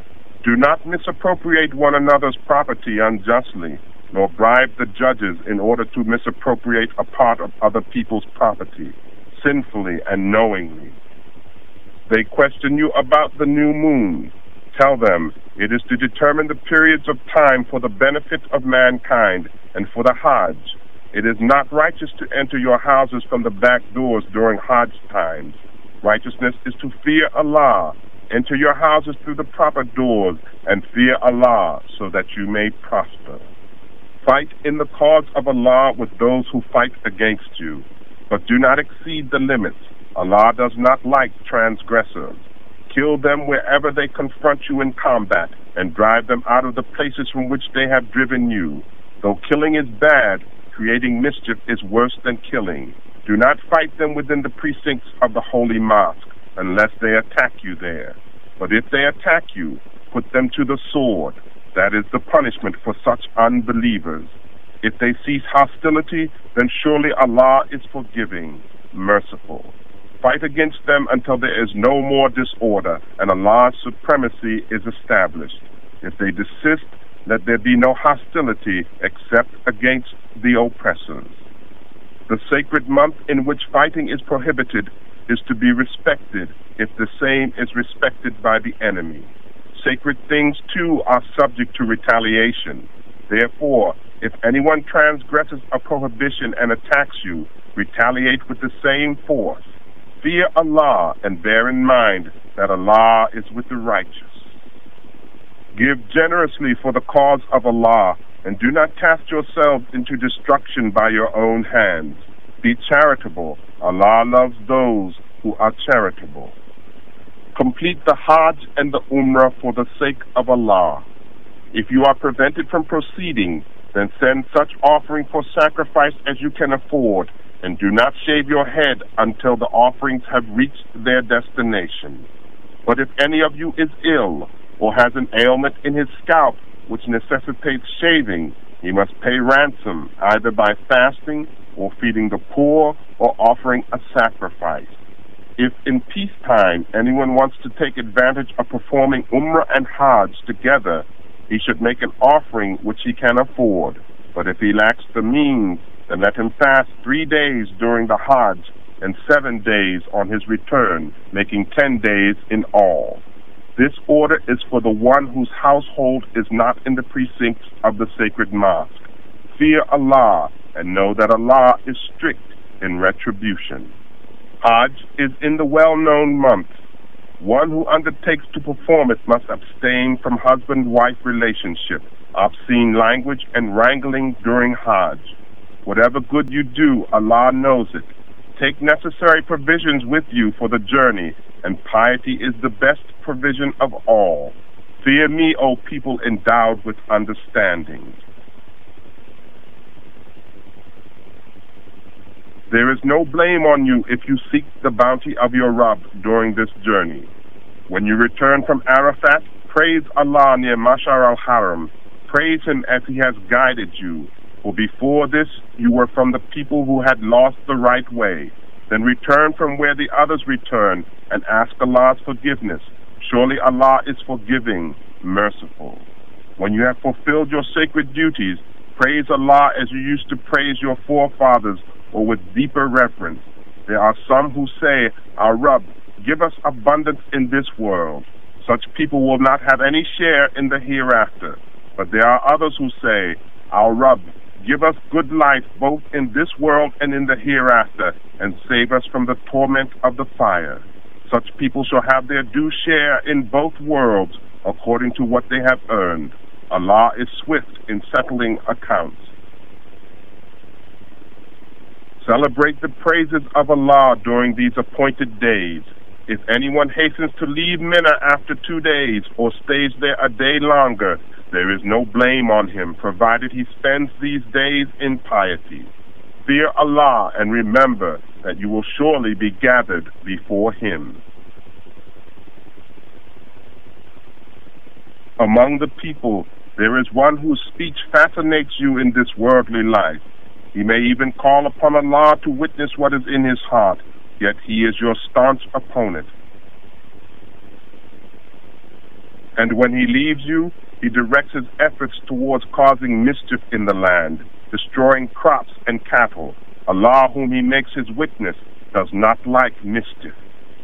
Do not misappropriate one another's property unjustly, nor bribe the judges in order to misappropriate a part of other people's property, sinfully and knowingly. They question you about the new moon. Tell them, it is to determine the periods of time for the benefit of mankind and for the Hajj. It is not righteous to enter your houses from the back doors during Hajj times. Righteousness is to fear Allah. Enter your houses through the proper doors and fear Allah so that you may prosper. Fight in the cause of Allah with those who fight against you, but do not exceed the limits. Allah does not like transgressors. Kill them wherever they confront you in combat and drive them out of the places from which they have driven you. Though killing is bad, creating mischief is worse than killing. Do not fight them within the precincts of the holy mosque unless they attack you there. But if they attack you, put them to the sword. That is the punishment for such unbelievers. If they cease hostility, then surely Allah is forgiving, merciful. Fight against them until there is no more disorder and Allah's supremacy is established. If they desist, let there be no hostility except against the oppressors. The sacred month in which fighting is prohibited is to be respected if the same is respected by the enemy. Sacred things, too, are subject to retaliation. Therefore, if anyone transgresses a prohibition and attacks you, retaliate with the same force. Fear Allah and bear in mind that Allah is with the righteous. Give generously for the cause of Allah, and do not cast yourselves into destruction by your own hands. Be charitable. Allah loves those who are charitable. Complete the Hajj and the Umrah for the sake of Allah. If you are prevented from proceeding, then send such offering for sacrifice as you can afford, and do not shave your head until the offerings have reached their destination. But if any of you is ill, or has an ailment in his scalp which necessitates shaving, he must pay ransom either by fasting or feeding the poor or offering a sacrifice. If in peacetime anyone wants to take advantage of performing Umrah and Hajj together, he should make an offering which he can afford. But if he lacks the means, then let him fast 3 days during the Hajj and 7 days on his return, making 10 days in all. This order is for the one whose household is not in the precincts of the sacred mosque. Fear Allah and know that Allah is strict in retribution. Hajj is in the well-known month. One who undertakes to perform it must abstain from husband-wife relationship, obscene language, and wrangling during Hajj. Whatever good you do, Allah knows it. Take necessary provisions with you for the journey, and piety is the best provision of all. Fear me, O people endowed with understanding. There is no blame on you if you seek the bounty of your Rabb during this journey. When you return from Arafat, praise Allah near Mashar al-Haram. Praise Him as He has guided you. For before this, you were from the people who had lost the right way. Then return from where the others return and ask Allah's forgiveness. Surely Allah is forgiving, merciful. When you have fulfilled your sacred duties, praise Allah as you used to praise your forefathers, or with deeper reverence. There are some who say, Our Rabb, give us abundance in this world. Such people will not have any share in the hereafter. But there are others who say, Our Rabb, give us good life both in this world and in the hereafter, and save us from the torment of the fire. Such people shall have their due share in both worlds, according to what they have earned. Allah is swift in settling accounts. Celebrate the praises of Allah during these appointed days. If anyone hastens to leave Mina after 2 days or stays there a day longer, there is no blame on him, provided he spends these days in piety. Fear Allah and remember that you will surely be gathered before Him. Among the people, there is one whose speech fascinates you in this worldly life. He may even call upon Allah to witness what is in his heart, yet he is your staunch opponent. And when he leaves you, he directs his efforts towards causing mischief in the land, destroying crops and cattle. Allah, whom he makes his witness, does not like mischief.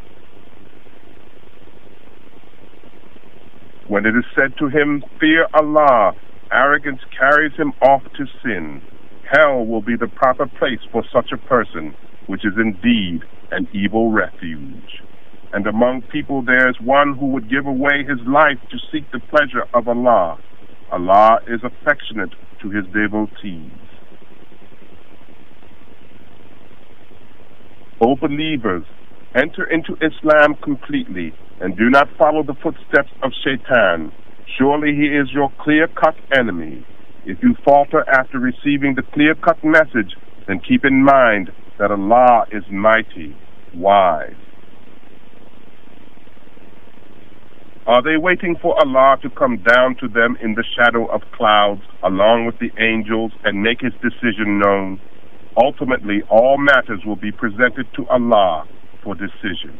When it is said to him, "Fear Allah," arrogance carries him off to sin. Hell will be the proper place for such a person, which is indeed an evil refuge. And among people there is one who would give away his life to seek the pleasure of Allah. Allah is affectionate to his devotees. O believers, enter into Islam completely and do not follow the footsteps of Shaitan. Surely he is your clear-cut enemy. If you falter after receiving the clear-cut message, then keep in mind that Allah is mighty, wise. Are they waiting for Allah to come down to them in the shadow of clouds, along with the angels, and make his decision known? Ultimately, all matters will be presented to Allah for decision.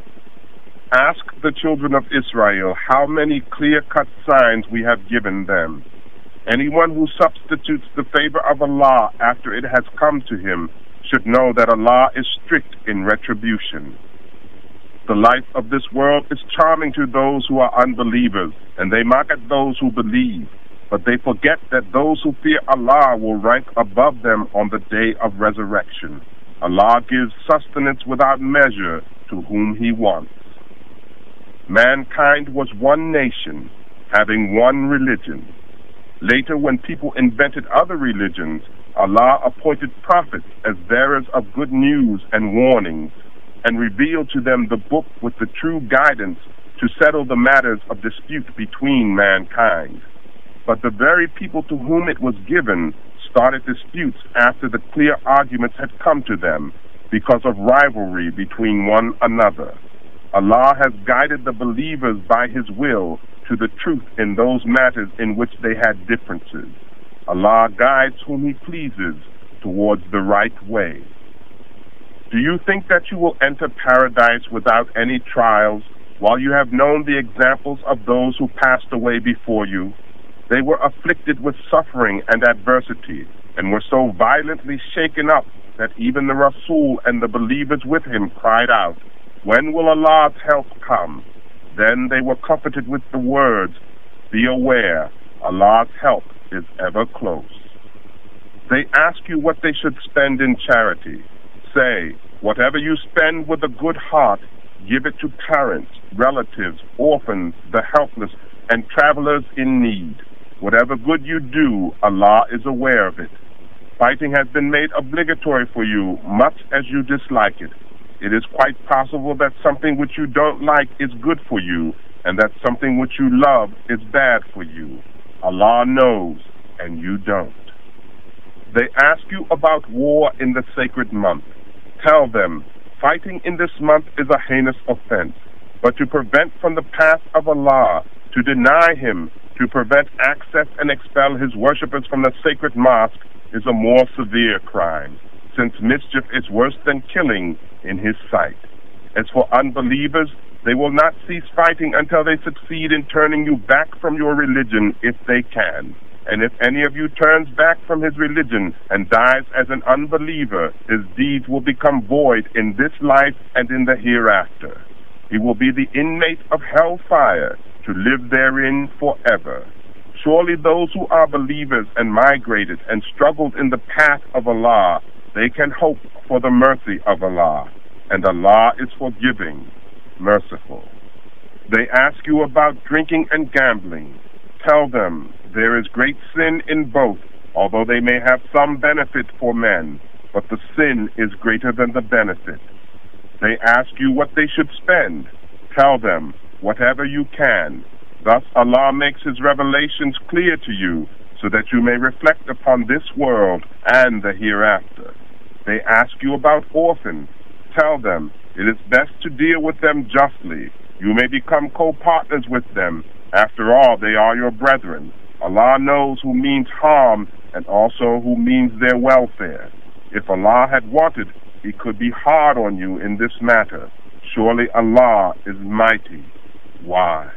Ask the children of Israel how many clear-cut signs we have given them. Anyone who substitutes the favor of Allah after it has come to him should know that Allah is strict in retribution. The life of this world is charming to those who are unbelievers, and they mock at those who believe, but they forget that those who fear Allah will rank above them on the day of resurrection. Allah gives sustenance without measure to whom He wants. Mankind was one nation, having one religion. Later, when people invented other religions, Allah appointed prophets as bearers of good news and warnings, and revealed to them the book with the true guidance to settle the matters of dispute between mankind. But the very people to whom it was given started disputes after the clear arguments had come to them because of rivalry between one another. Allah has guided the believers by His will to the truth in those matters in which they had differences. Allah guides whom He pleases towards the right way. Do you think that you will enter paradise without any trials, while you have known the examples of those who passed away before you? They were afflicted with suffering and adversity, and were so violently shaken up that even the Rasul and the believers with him cried out, "When will Allah's help come?" Then they were comforted with the words, "Be aware, Allah's help is ever close." They ask you what they should spend in charity. Say, whatever you spend with a good heart, give it to parents, relatives, orphans, the helpless, and travelers in need. Whatever good you do, Allah is aware of it. Fighting has been made obligatory for you, much as you dislike it. It is quite possible that something which you don't like is good for you, and that something which you love is bad for you. Allah knows, and you don't. They ask you about war in the sacred month. Tell them, fighting in this month is a heinous offense, but to prevent from the path of Allah, to deny Him, to prevent access and expel His worshippers from the sacred mosque is a more severe crime, since mischief is worse than killing in His sight. As for unbelievers, they will not cease fighting until they succeed in turning you back from your religion if they can. And if any of you turns back from his religion and dies as an unbeliever, his deeds will become void in this life and in the hereafter. He will be the inmate of hellfire, to live therein forever. Surely those who are believers and migrated and struggled in the path of Allah, they can hope for the mercy of Allah, and Allah is forgiving, merciful. They ask you about drinking and gambling. Tell them there is great sin in both, although they may have some benefit for men, but the sin is greater than the benefit. They ask you what they should spend. Tell them whatever you can. Thus Allah makes His revelations clear to you, so that you may reflect upon this world and the hereafter. They ask you about orphans. Tell them it is best to deal with them justly. You may become co-partners with them. After all, they are your brethren. Allah knows who means harm and also who means their welfare. If Allah had wanted, He could be hard on you in this matter. Surely Allah is mighty. Why?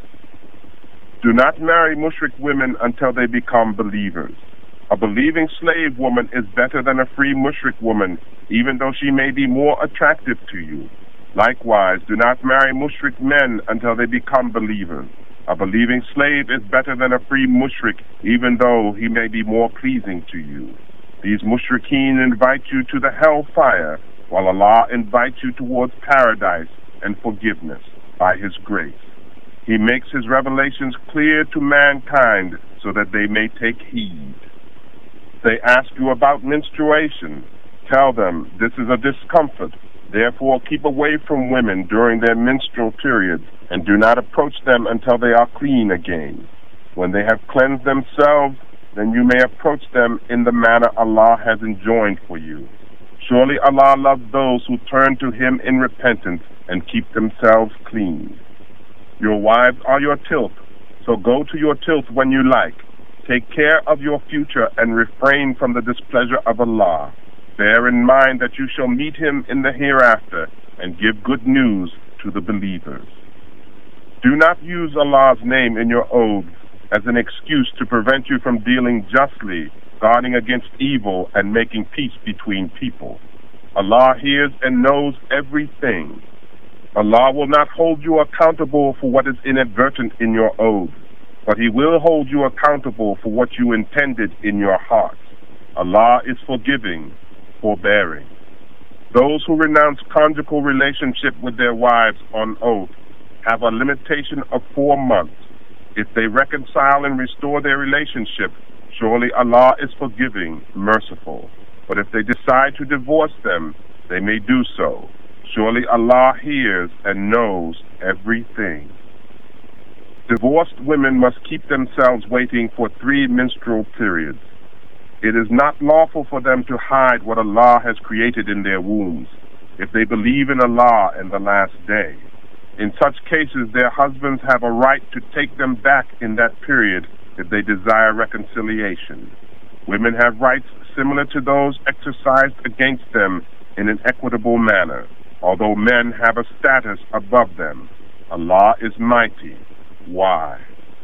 Do not marry mushrik women until they become believers. A believing slave woman is better than a free mushrik woman, even though she may be more attractive to you. Likewise, do not marry mushrik men until they become believers. A believing slave is better than a free mushrik, even though he may be more pleasing to you. These mushrikeen invite you to the hellfire, while Allah invites you towards paradise and forgiveness by His grace. He makes His revelations clear to mankind so that they may take heed. They ask you about menstruation. Tell them this is a discomfort. Therefore, keep away from women during their menstrual periods and do not approach them until they are clean again. When they have cleansed themselves, then you may approach them in the manner Allah has enjoined for you. Surely Allah loves those who turn to Him in repentance and keep themselves clean. Your wives are your tilth, so go to your tilth when you like. Take care of your future and refrain from the displeasure of Allah. Bear in mind that you shall meet Him in the hereafter and give good news to the believers. Do not use Allah's name in your oaths as an excuse to prevent you from dealing justly, guarding against evil, and making peace between people. Allah hears and knows everything. Allah will not hold you accountable for what is inadvertent in your oaths, but He will hold you accountable for what you intended in your hearts. Allah is forgiving, forbearing. Those who renounce conjugal relationship with their wives on oath have a limitation of 4 months. If they reconcile and restore their relationship, surely Allah is forgiving, merciful. But if they decide to divorce them, they may do so. Surely Allah hears and knows everything. Divorced women must keep themselves waiting for 3 menstrual periods. It is not lawful for them to hide what Allah has created in their wombs, if they believe in Allah and the last day. In such cases, their husbands have a right to take them back in that period if they desire reconciliation. Women have rights similar to those exercised against them in an equitable manner, although men have a status above them. Allah is mighty. Why?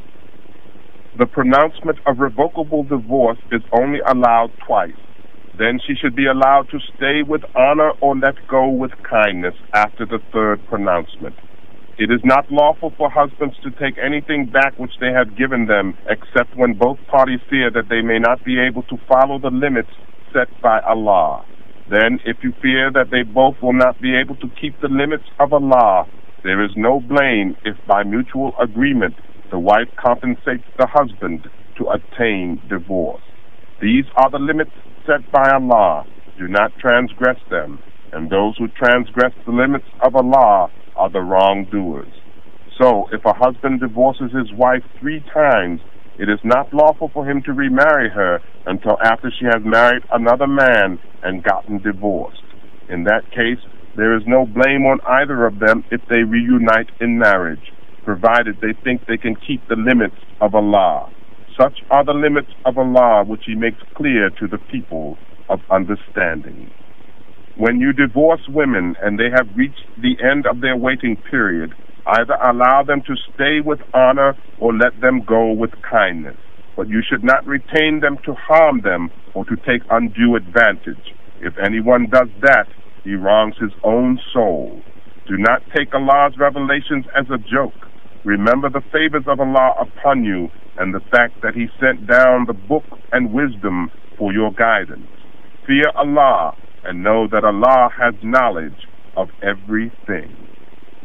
The pronouncement of revocable divorce is only allowed twice. Then she should be allowed to stay with honor or let go with kindness after the 3rd pronouncement. It is not lawful for husbands to take anything back which they have given them, except when both parties fear that they may not be able to follow the limits set by Allah. Then, if you fear that they both will not be able to keep the limits of Allah, there is no blame if by mutual agreement the wife compensates the husband to obtain divorce. These are the limits set by Allah. Do not transgress them, and those who transgress the limits of Allah are the wrongdoers. So, if a husband divorces his wife 3 times, it is not lawful for him to remarry her until after she has married another man and gotten divorced. In that case, there is no blame on either of them if they reunite in marriage, provided they think they can keep the limits of Allah. Such are the limits of Allah which He makes clear to the people of understanding. When you divorce women and they have reached the end of their waiting period, either allow them to stay with honor or let them go with kindness. But you should not retain them to harm them or to take undue advantage. If anyone does that, he wrongs his own soul. Do not take Allah's revelations as a joke. Remember the favors of Allah upon you and the fact that He sent down the book and wisdom for your guidance. Fear Allah and know that Allah has knowledge of everything.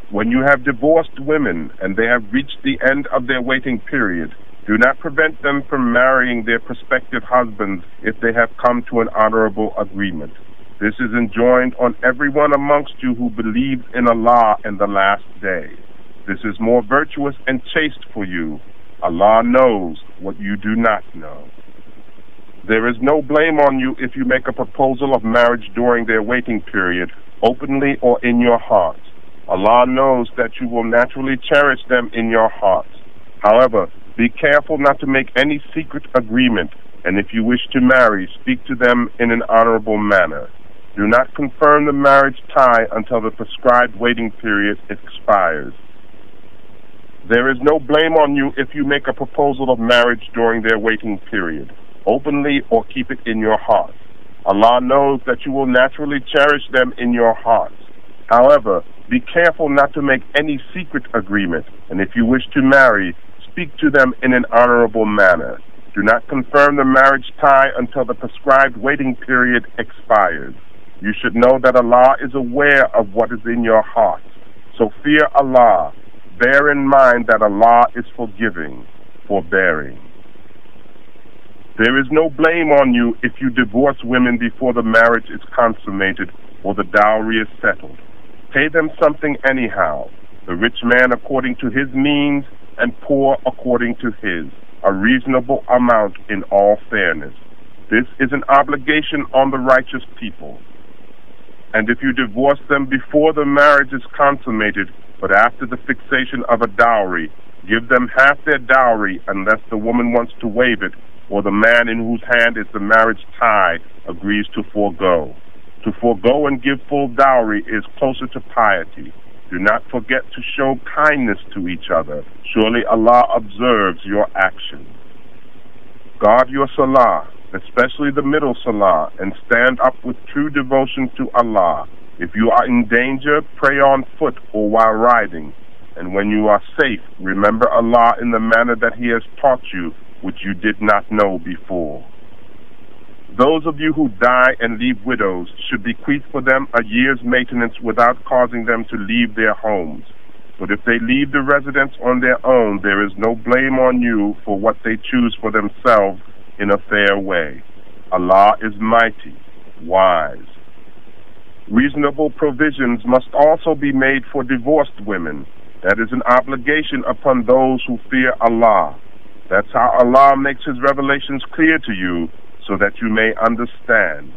When you have divorced women and they have reached the end of their waiting period, do not prevent them from marrying their prospective husbands if they have come to an honorable agreement. This is enjoined on everyone amongst you who believes in Allah and the last day. This is more virtuous and chaste for you. Allah knows what you do not know. There is no blame on you if you make a proposal of marriage during their waiting period, openly or in your heart. Allah knows that you will naturally cherish them in your hearts. However, be careful not to make any secret agreement, and if you wish to marry, speak to them in an honorable manner. Do not confirm the marriage tie until the prescribed waiting period expires. There is no blame on you if you make a proposal of marriage during their waiting period, openly or keep it in your heart. Allah knows that you will naturally cherish them in your hearts. However, be careful not to make any secret agreement, and if you wish to marry, speak to them in an honorable manner. Do not confirm the marriage tie until the prescribed waiting period expires. You should know that Allah is aware of what is in your heart. So fear Allah. Bear in mind that Allah is forgiving, forbearing. There is no blame on you if you divorce women before the marriage is consummated or the dowry is settled. Pay them something anyhow, the rich man according to his means and poor according to his, a reasonable amount in all fairness. This is an obligation on the righteous people. And if you divorce them before the marriage is consummated, but after the fixation of a dowry, give them half their dowry unless the woman wants to waive it, or the man in whose hand is the marriage tie agrees to forego. To forego and give full dowry is closer to piety. Do not forget to show kindness to each other. Surely Allah observes your actions. Guard your salah, especially the middle salah, and stand up with true devotion to Allah. If you are in danger, pray on foot or while riding. And when you are safe, remember Allah in the manner that He has taught you, which you did not know before. Those of you who die and leave widows should bequeath for them a year's maintenance without causing them to leave their homes. But if they leave the residence on their own, there is no blame on you for what they choose for themselves in a fair way. Allah is mighty, wise. Reasonable provisions must also be made for divorced women. That is an obligation upon those who fear Allah. That's how Allah makes His revelations clear to you, so that you may understand.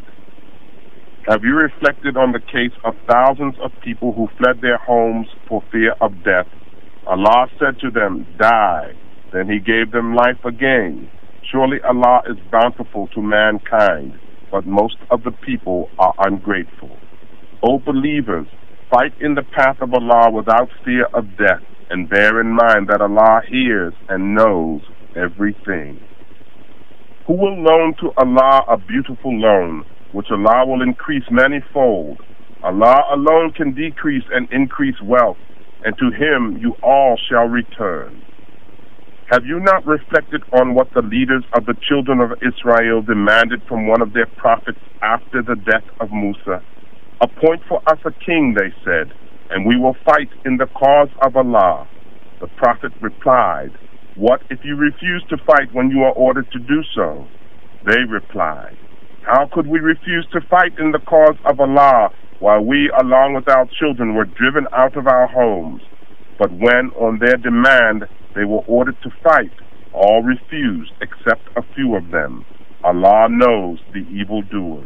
Have you reflected on the case of thousands of people who fled their homes for fear of death? Allah said to them, "Die." Then He gave them life again. Surely Allah is bountiful to mankind, but most of the people are ungrateful. O believers, fight in the path of Allah without fear of death, and bear in mind that Allah hears and knows everything. Who will loan to Allah a beautiful loan, which Allah will increase manifold? Allah alone can decrease and increase wealth, and to Him you all shall return. Have you not reflected on what the leaders of the children of Israel demanded from one of their prophets after the death of Musa? "Appoint for us a king," they said, "and we will fight in the cause of Allah." The prophet replied, "What if you refuse to fight when you are ordered to do so?" They replied, "How could we refuse to fight in the cause of Allah while we, along with our children, were driven out of our homes?" But when, on their demand, they were ordered to fight, all refused except a few of them. Allah knows the evildoers.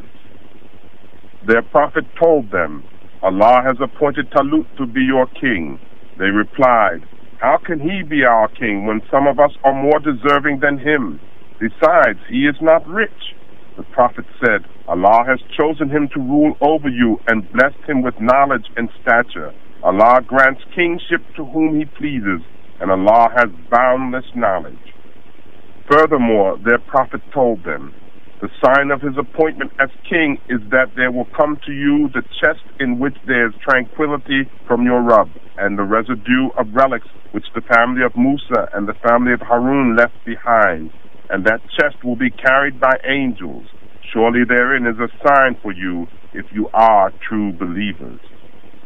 Their prophet told them, "Allah has appointed Talut to be your king." They replied, "How can he be our king when some of us are more deserving than him? Besides, he is not rich." The prophet said, "Allah has chosen him to rule over you and blessed him with knowledge and stature. Allah grants kingship to whom He pleases, and Allah has boundless knowledge." Furthermore, their prophet told them, "The sign of his appointment as king is that there will come to you the chest in which there is tranquility from your Rabb, and the residue of relics which the family of Musa and the family of Harun left behind, and that chest will be carried by angels. Surely therein is a sign for you if you are true believers."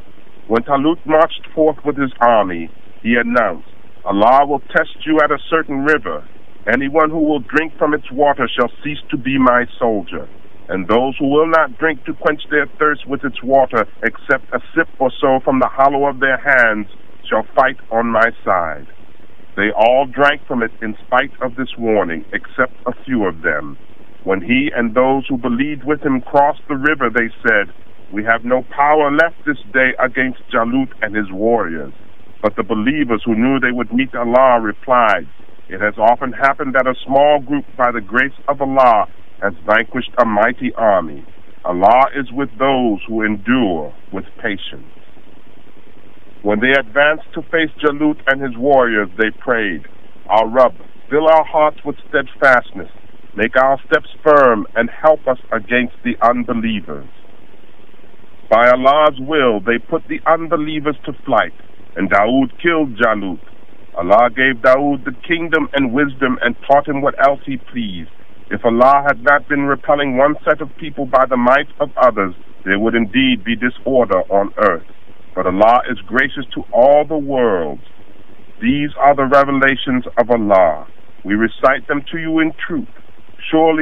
When Talut marched forth with his army, he announced, Allah will test you at a certain river. Anyone who will drink from its water shall cease to be my soldier. And those who will not drink to quench their thirst with its water, except a sip or so from the hollow of their hands, shall fight on my side. They all drank from it in spite of this warning, except a few of them. When he and those who believed with him crossed the river, they said, we have no power left this day against Jalut and his warriors. But the believers who knew they would meet Allah replied, it has often happened that a small group, by the grace of Allah, has vanquished a mighty army. Allah is with those who endure with patience. When they advanced to face Jalut and his warriors, they prayed, our Rabb, fill our hearts with steadfastness, make our steps firm, and help us against the unbelievers. By Allah's will, they put the unbelievers to flight, and Dawood killed Jalut. Allah gave Dawood the kingdom and wisdom and taught him what else he pleased. If Allah had not been repelling one set of people by the might of others, there would indeed be disorder on earth. But Allah is gracious to all the worlds. These are the revelations of Allah. We recite them to you in truth. Surely,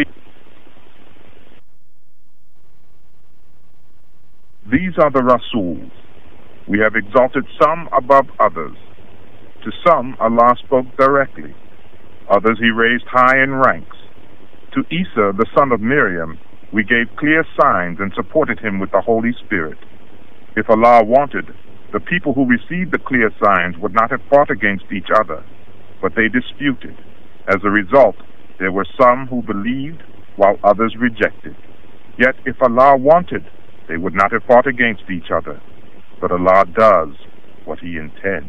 these are the Rasuls. We have exalted some above others. To some, Allah spoke directly. Others he raised high in ranks. To Isa, the son of Miriam, we gave clear signs and supported him with the Holy Spirit. If Allah wanted, the people who received the clear signs would not have fought against each other, but they disputed. As a result, there were some who believed, while others rejected. Yet if Allah wanted, they would not have fought against each other, but Allah does what He intends.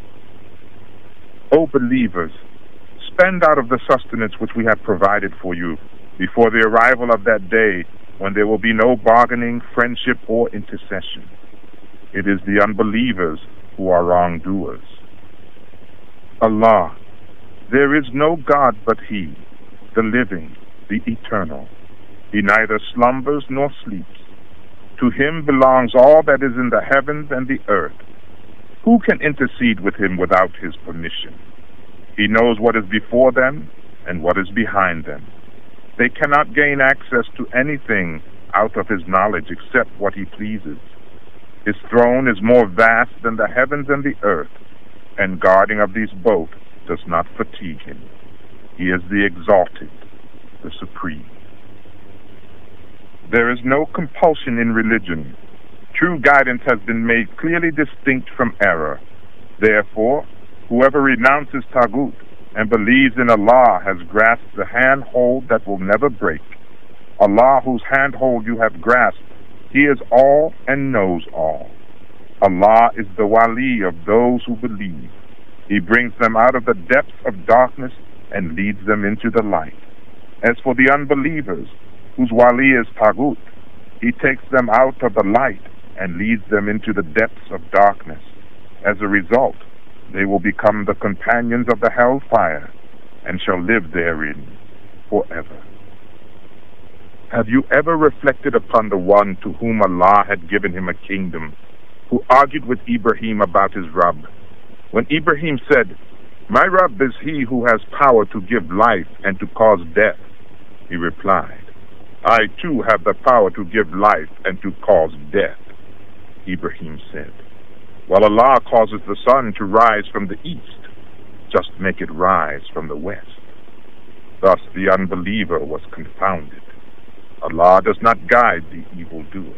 O believers, spend out of the sustenance which we have provided for you before the arrival of that day when there will be no bargaining, friendship, or intercession. It is the unbelievers who are wrongdoers. Allah, there is no God but He, the living, the eternal. He neither slumbers nor sleeps. To Him belongs all that is in the heavens and the earth. Who can intercede with Him without His permission? He knows what is before them and what is behind them. They cannot gain access to anything out of His knowledge except what He pleases. His throne is more vast than the heavens and the earth, and guarding of these both does not fatigue Him. He is the exalted, the supreme. There is no compulsion in religion. True guidance has been made clearly distinct from error. Therefore, whoever renounces Taghut and believes in Allah has grasped the handhold that will never break. Allah, whose handhold you have grasped, He is all and knows all. Allah is the wali of those who believe. He brings them out of the depths of darkness and leads them into the light. As for the unbelievers, whose wali is Taghut, he takes them out of the light and leads them into the depths of darkness. As a result, they will become the companions of the hellfire and shall live therein forever. Have you ever reflected upon the one to whom Allah had given him a kingdom, who argued with Ibrahim about his Rabb? When Ibrahim said, "My Rabb is He who has power to give life and to cause death," he replied, "I too have the power to give life and to cause death." Ibrahim said, "While Allah causes the sun to rise from the east, just make it rise from the west." Thus the unbeliever was confounded. Allah does not guide the evildoers.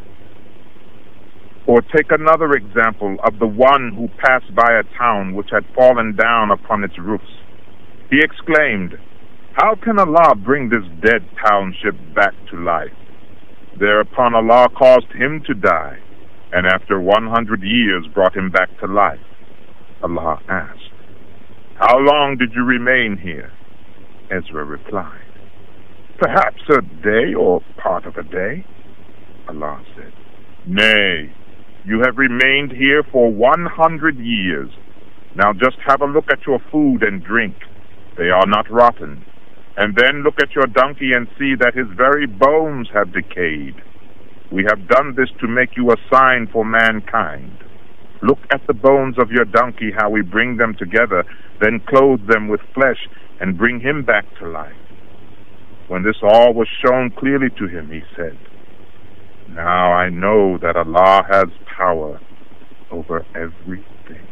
Or take another example of the one who passed by a town which had fallen down upon its roofs. He exclaimed, "How can Allah bring this dead township back to life?" Thereupon Allah caused him to die, and after 100 years brought him back to life. Allah asked, "How long did you remain here?" Ezra replied, "Perhaps a day or part of a day." Allah said, "Nay, you have remained here for 100 years. Now just have a look at your food and drink. They are not rotten. And then look at your donkey and see that his very bones have decayed. We have done this to make you a sign for mankind." Look at the bones of your donkey, how we bring them together, then clothe them with flesh, and bring him back to life. When this all was shown clearly to him, he said, now I know that Allah has power over everything.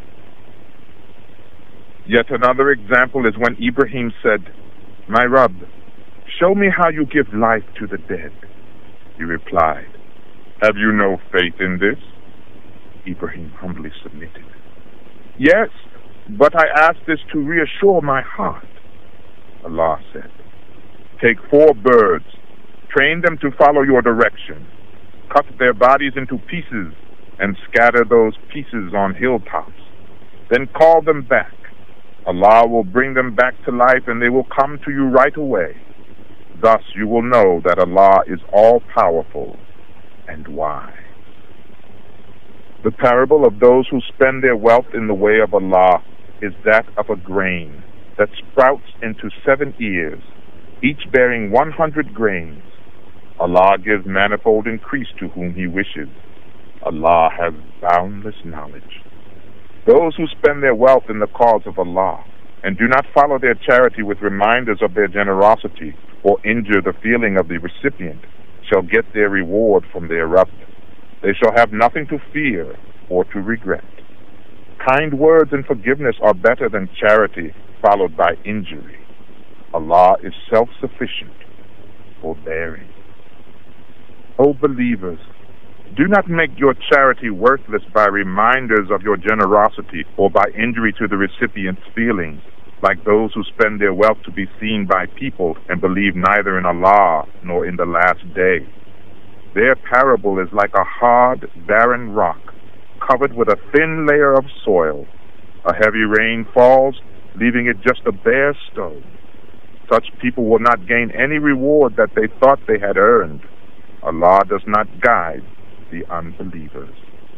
Yet another example is when Ibrahim said, my Rabb, show me how you give life to the dead. He replied, have you no faith in this? Ibrahim humbly submitted. Yes, but I ask this to reassure my heart. Allah said, take 4 birds, train them to follow your direction, cut their bodies into pieces, and scatter those pieces on hilltops. Then call them back. Allah will bring them back to life, and they will come to you right away. Thus you will know that Allah is all-powerful and wise. The parable of those who spend their wealth in the way of Allah is that of a grain that sprouts into 7 ears, each bearing 100 grains. Allah gives manifold increase to whom He wishes. Allah has boundless knowledge. Those who spend their wealth in the cause of Allah and do not follow their charity with reminders of their generosity or injure the feeling of the recipient shall get their reward from their Rabb. They shall have nothing to fear or to regret. Kind words and forgiveness are better than charity followed by injury. Allah is self-sufficient, forbearing. O believers, do not make your charity worthless by reminders of your generosity or by injury to the recipient's feelings, like those who spend their wealth to be seen by people and believe neither in Allah nor in the last day. Their parable is like a hard, barren rock covered with a thin layer of soil. A heavy rain falls, leaving it just a bare stone. Such people will not gain any reward that they thought they had earned. Allah does not guide the unbelievers.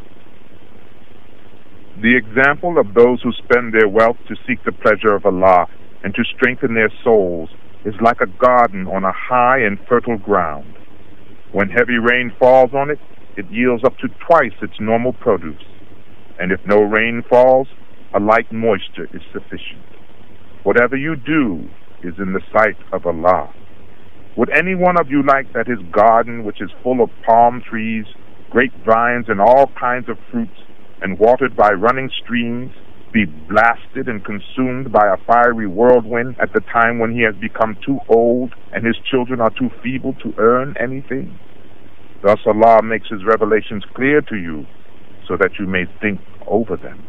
The example of those who spend their wealth to seek the pleasure of Allah and to strengthen their souls is like a garden on a high and fertile ground. When heavy rain falls on it, it yields up to twice its normal produce. And if no rain falls, a light moisture is sufficient. Whatever you do is in the sight of Allah. Would any one of you like that his garden, which is full of palm trees, grapevines, and all kinds of fruits, and watered by running streams, be blasted and consumed by a fiery whirlwind at the time when he has become too old and his children are too feeble to earn anything? Thus Allah makes His revelations clear to you so that you may think over them.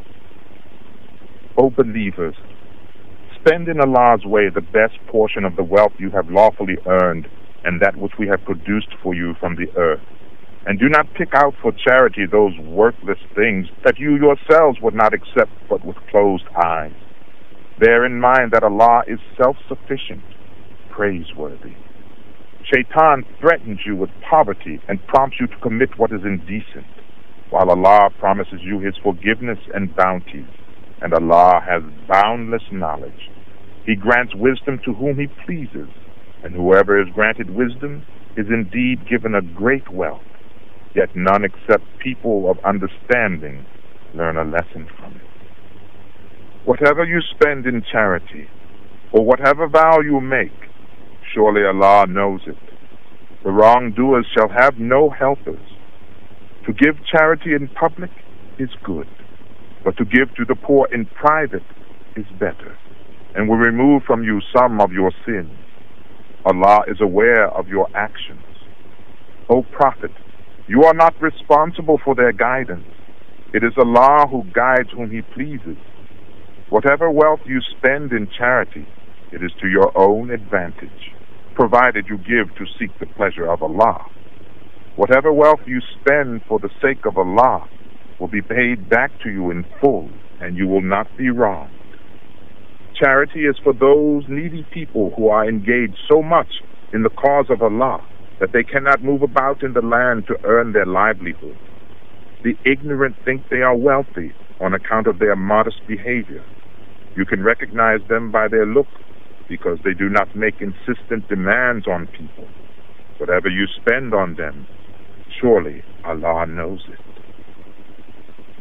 O believers, spend in Allah's way the best portion of the wealth you have lawfully earned and that which we have produced for you from the earth. And do not pick out for charity those worthless things that you yourselves would not accept but with closed eyes. Bear in mind that Allah is self-sufficient, praiseworthy. Shaitan threatens you with poverty and prompts you to commit what is indecent, while Allah promises you His forgiveness and bounties, and Allah has boundless knowledge. He grants wisdom to whom He pleases, and whoever is granted wisdom is indeed given a great wealth. Yet none except people of understanding learn a lesson from it. Whatever you spend in charity, or whatever vow you make, surely Allah knows it. The wrongdoers shall have no helpers. To give charity in public is good, but to give to the poor in private is better, and will remove from you some of your sins. Allah is aware of your actions. O Prophet, you are not responsible for their guidance. It is Allah who guides whom He pleases. Whatever wealth you spend in charity, it is to your own advantage, provided you give to seek the pleasure of Allah. Whatever wealth you spend for the sake of Allah will be paid back to you in full, and you will not be wronged. Charity is for those needy people who are engaged so much in the cause of Allah that they cannot move about in the land to earn their livelihood. The ignorant think they are wealthy on account of their modest behavior. You can recognize them by their look because they do not make insistent demands on people. Whatever you spend on them, surely Allah knows it.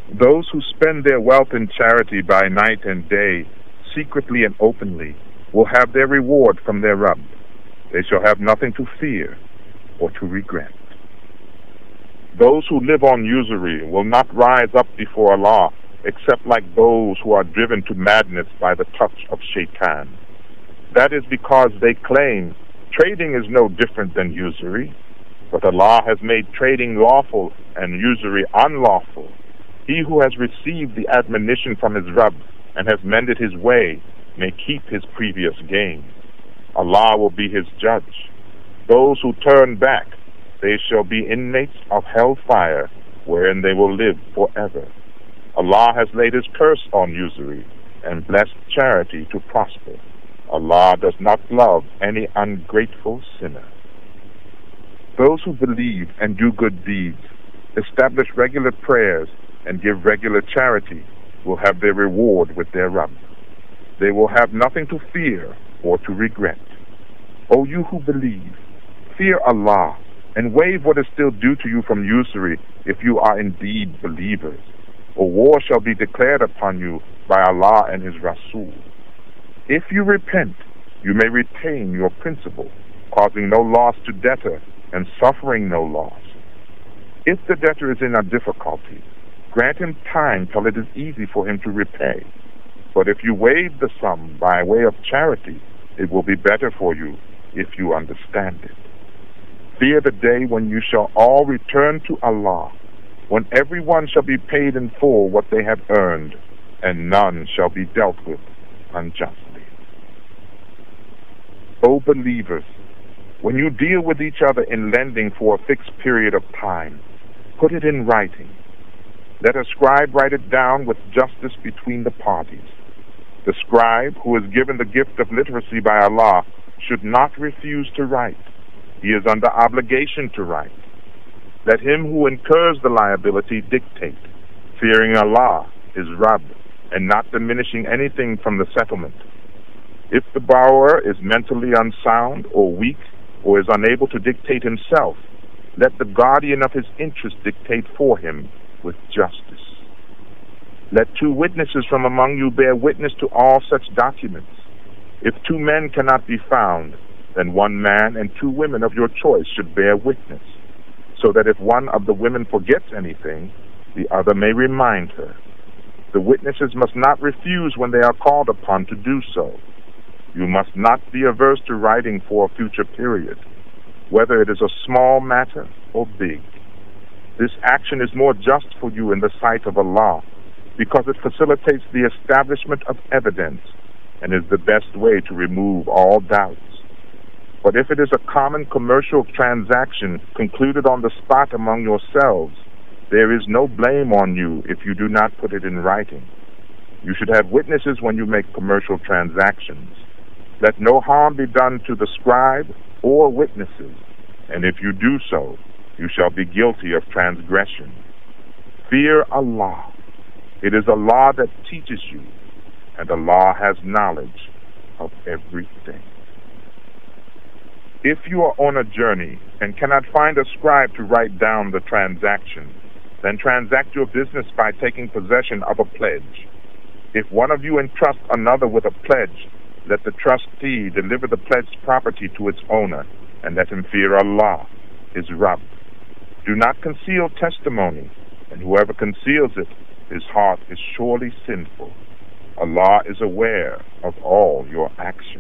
Those who spend their wealth in charity by night and day, secretly and openly, will have their reward from their Rabb. They shall have nothing to fear or to regret. Those who live on usury will not rise up before Allah, except like those who are driven to madness by the touch of Shaitan. That is because they claim trading is no different than usury, but Allah has made trading lawful and usury unlawful. He who has received the admonition from his Rabb and has mended his way may keep his previous gains. Allah will be his judge. Those who turn back, they shall be inmates of hellfire, wherein they will live forever. Allah has laid his curse on usury and blessed charity to prosper. Allah does not love any ungrateful sinner. Those who believe and do good deeds, establish regular prayers, and give regular charity will have their reward with their Rabb. They will have nothing to fear or to regret. O you who believe, fear Allah and waive what is still due to you from usury if you are indeed believers. Or war shall be declared upon you by Allah and his Rasul. If you repent, you may retain your principal, causing no loss to debtor and suffering no loss. If the debtor is in a difficulty, grant him time till it is easy for him to repay. But if you waive the sum by way of charity, it will be better for you if you understand it. Fear the day when you shall all return to Allah, when everyone shall be paid in full what they have earned, and none shall be dealt with unjustly. O believers, when you deal with each other in lending for a fixed period of time, put it in writing. Let a scribe write it down with justice between the parties. The scribe, who is given the gift of literacy by Allah, should not refuse to write. He is under obligation to write. Let him who incurs the liability dictate, fearing Allah, his Rabb, and not diminishing anything from the settlement. If the borrower is mentally unsound or weak, or is unable to dictate himself, let the guardian of his interest dictate for him with justice. Let 2 witnesses from among you bear witness to all such documents. If 2 men cannot be found, then 1 man and 2 women of your choice should bear witness, so that if one of the women forgets anything, the other may remind her. The witnesses must not refuse when they are called upon to do so. You must not be averse to writing for a future period, whether it is a small matter or big. This action is more just for you in the sight of Allah, because it facilitates the establishment of evidence and is the best way to remove all doubts. But if it is a common commercial transaction concluded on the spot among yourselves, there is no blame on you if you do not put it in writing. You should have witnesses when you make commercial transactions. Let no harm be done to the scribe or witnesses, and if you do so, you shall be guilty of transgression. Fear Allah. It is Allah that teaches you, and Allah has knowledge of everything. If you are on a journey and cannot find a scribe to write down the transaction, then transact your business by taking possession of a pledge. If one of you entrusts another with a pledge, let the trustee deliver the pledged property to its owner, and let him fear Allah, his Rabb. Do not conceal testimony, and whoever conceals it, his heart is surely sinful. Allah is aware of all your actions.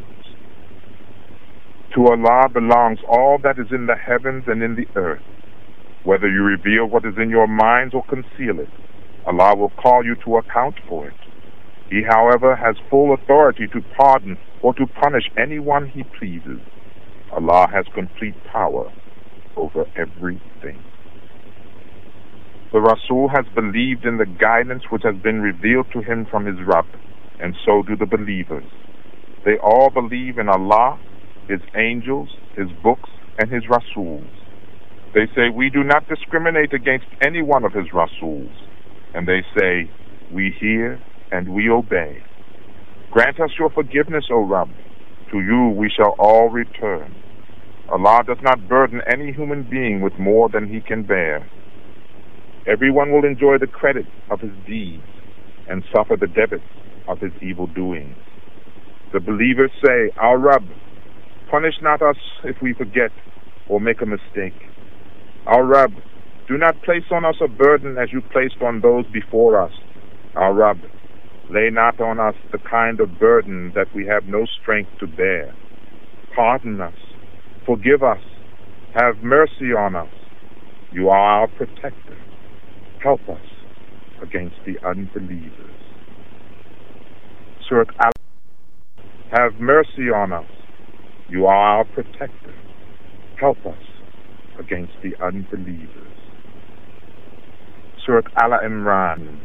To Allah belongs all that is in the heavens and in the earth. Whether you reveal what is in your minds or conceal it, Allah will call you to account for it. He, however, has full authority to pardon or to punish anyone he pleases. Allah has complete power over everything. The Rasul has believed in the guidance which has been revealed to him from his Rabb, and so do the believers. They all believe in Allah, his angels, his books, and his Rasuls. They say, we do not discriminate against any one of his Rasuls. And they say, we hear and we obey. Grant us your forgiveness, O Rabb. To you we shall all return. Allah does not burden any human being with more than he can bear. Everyone will enjoy the credit of his deeds and suffer the debits of his evil doings. The believers say, Our Rabb, punish not us if we forget or make a mistake. Our Rabb, do not place on us a burden as you placed on those before us. Our Rabb, lay not on us the kind of burden that we have no strength to bear. Pardon us, forgive us, have mercy on us. You are our protector. Help us against the unbelievers. Surat Al, have mercy on us. You are our protector. Help us against the unbelievers. Surat Al Imran.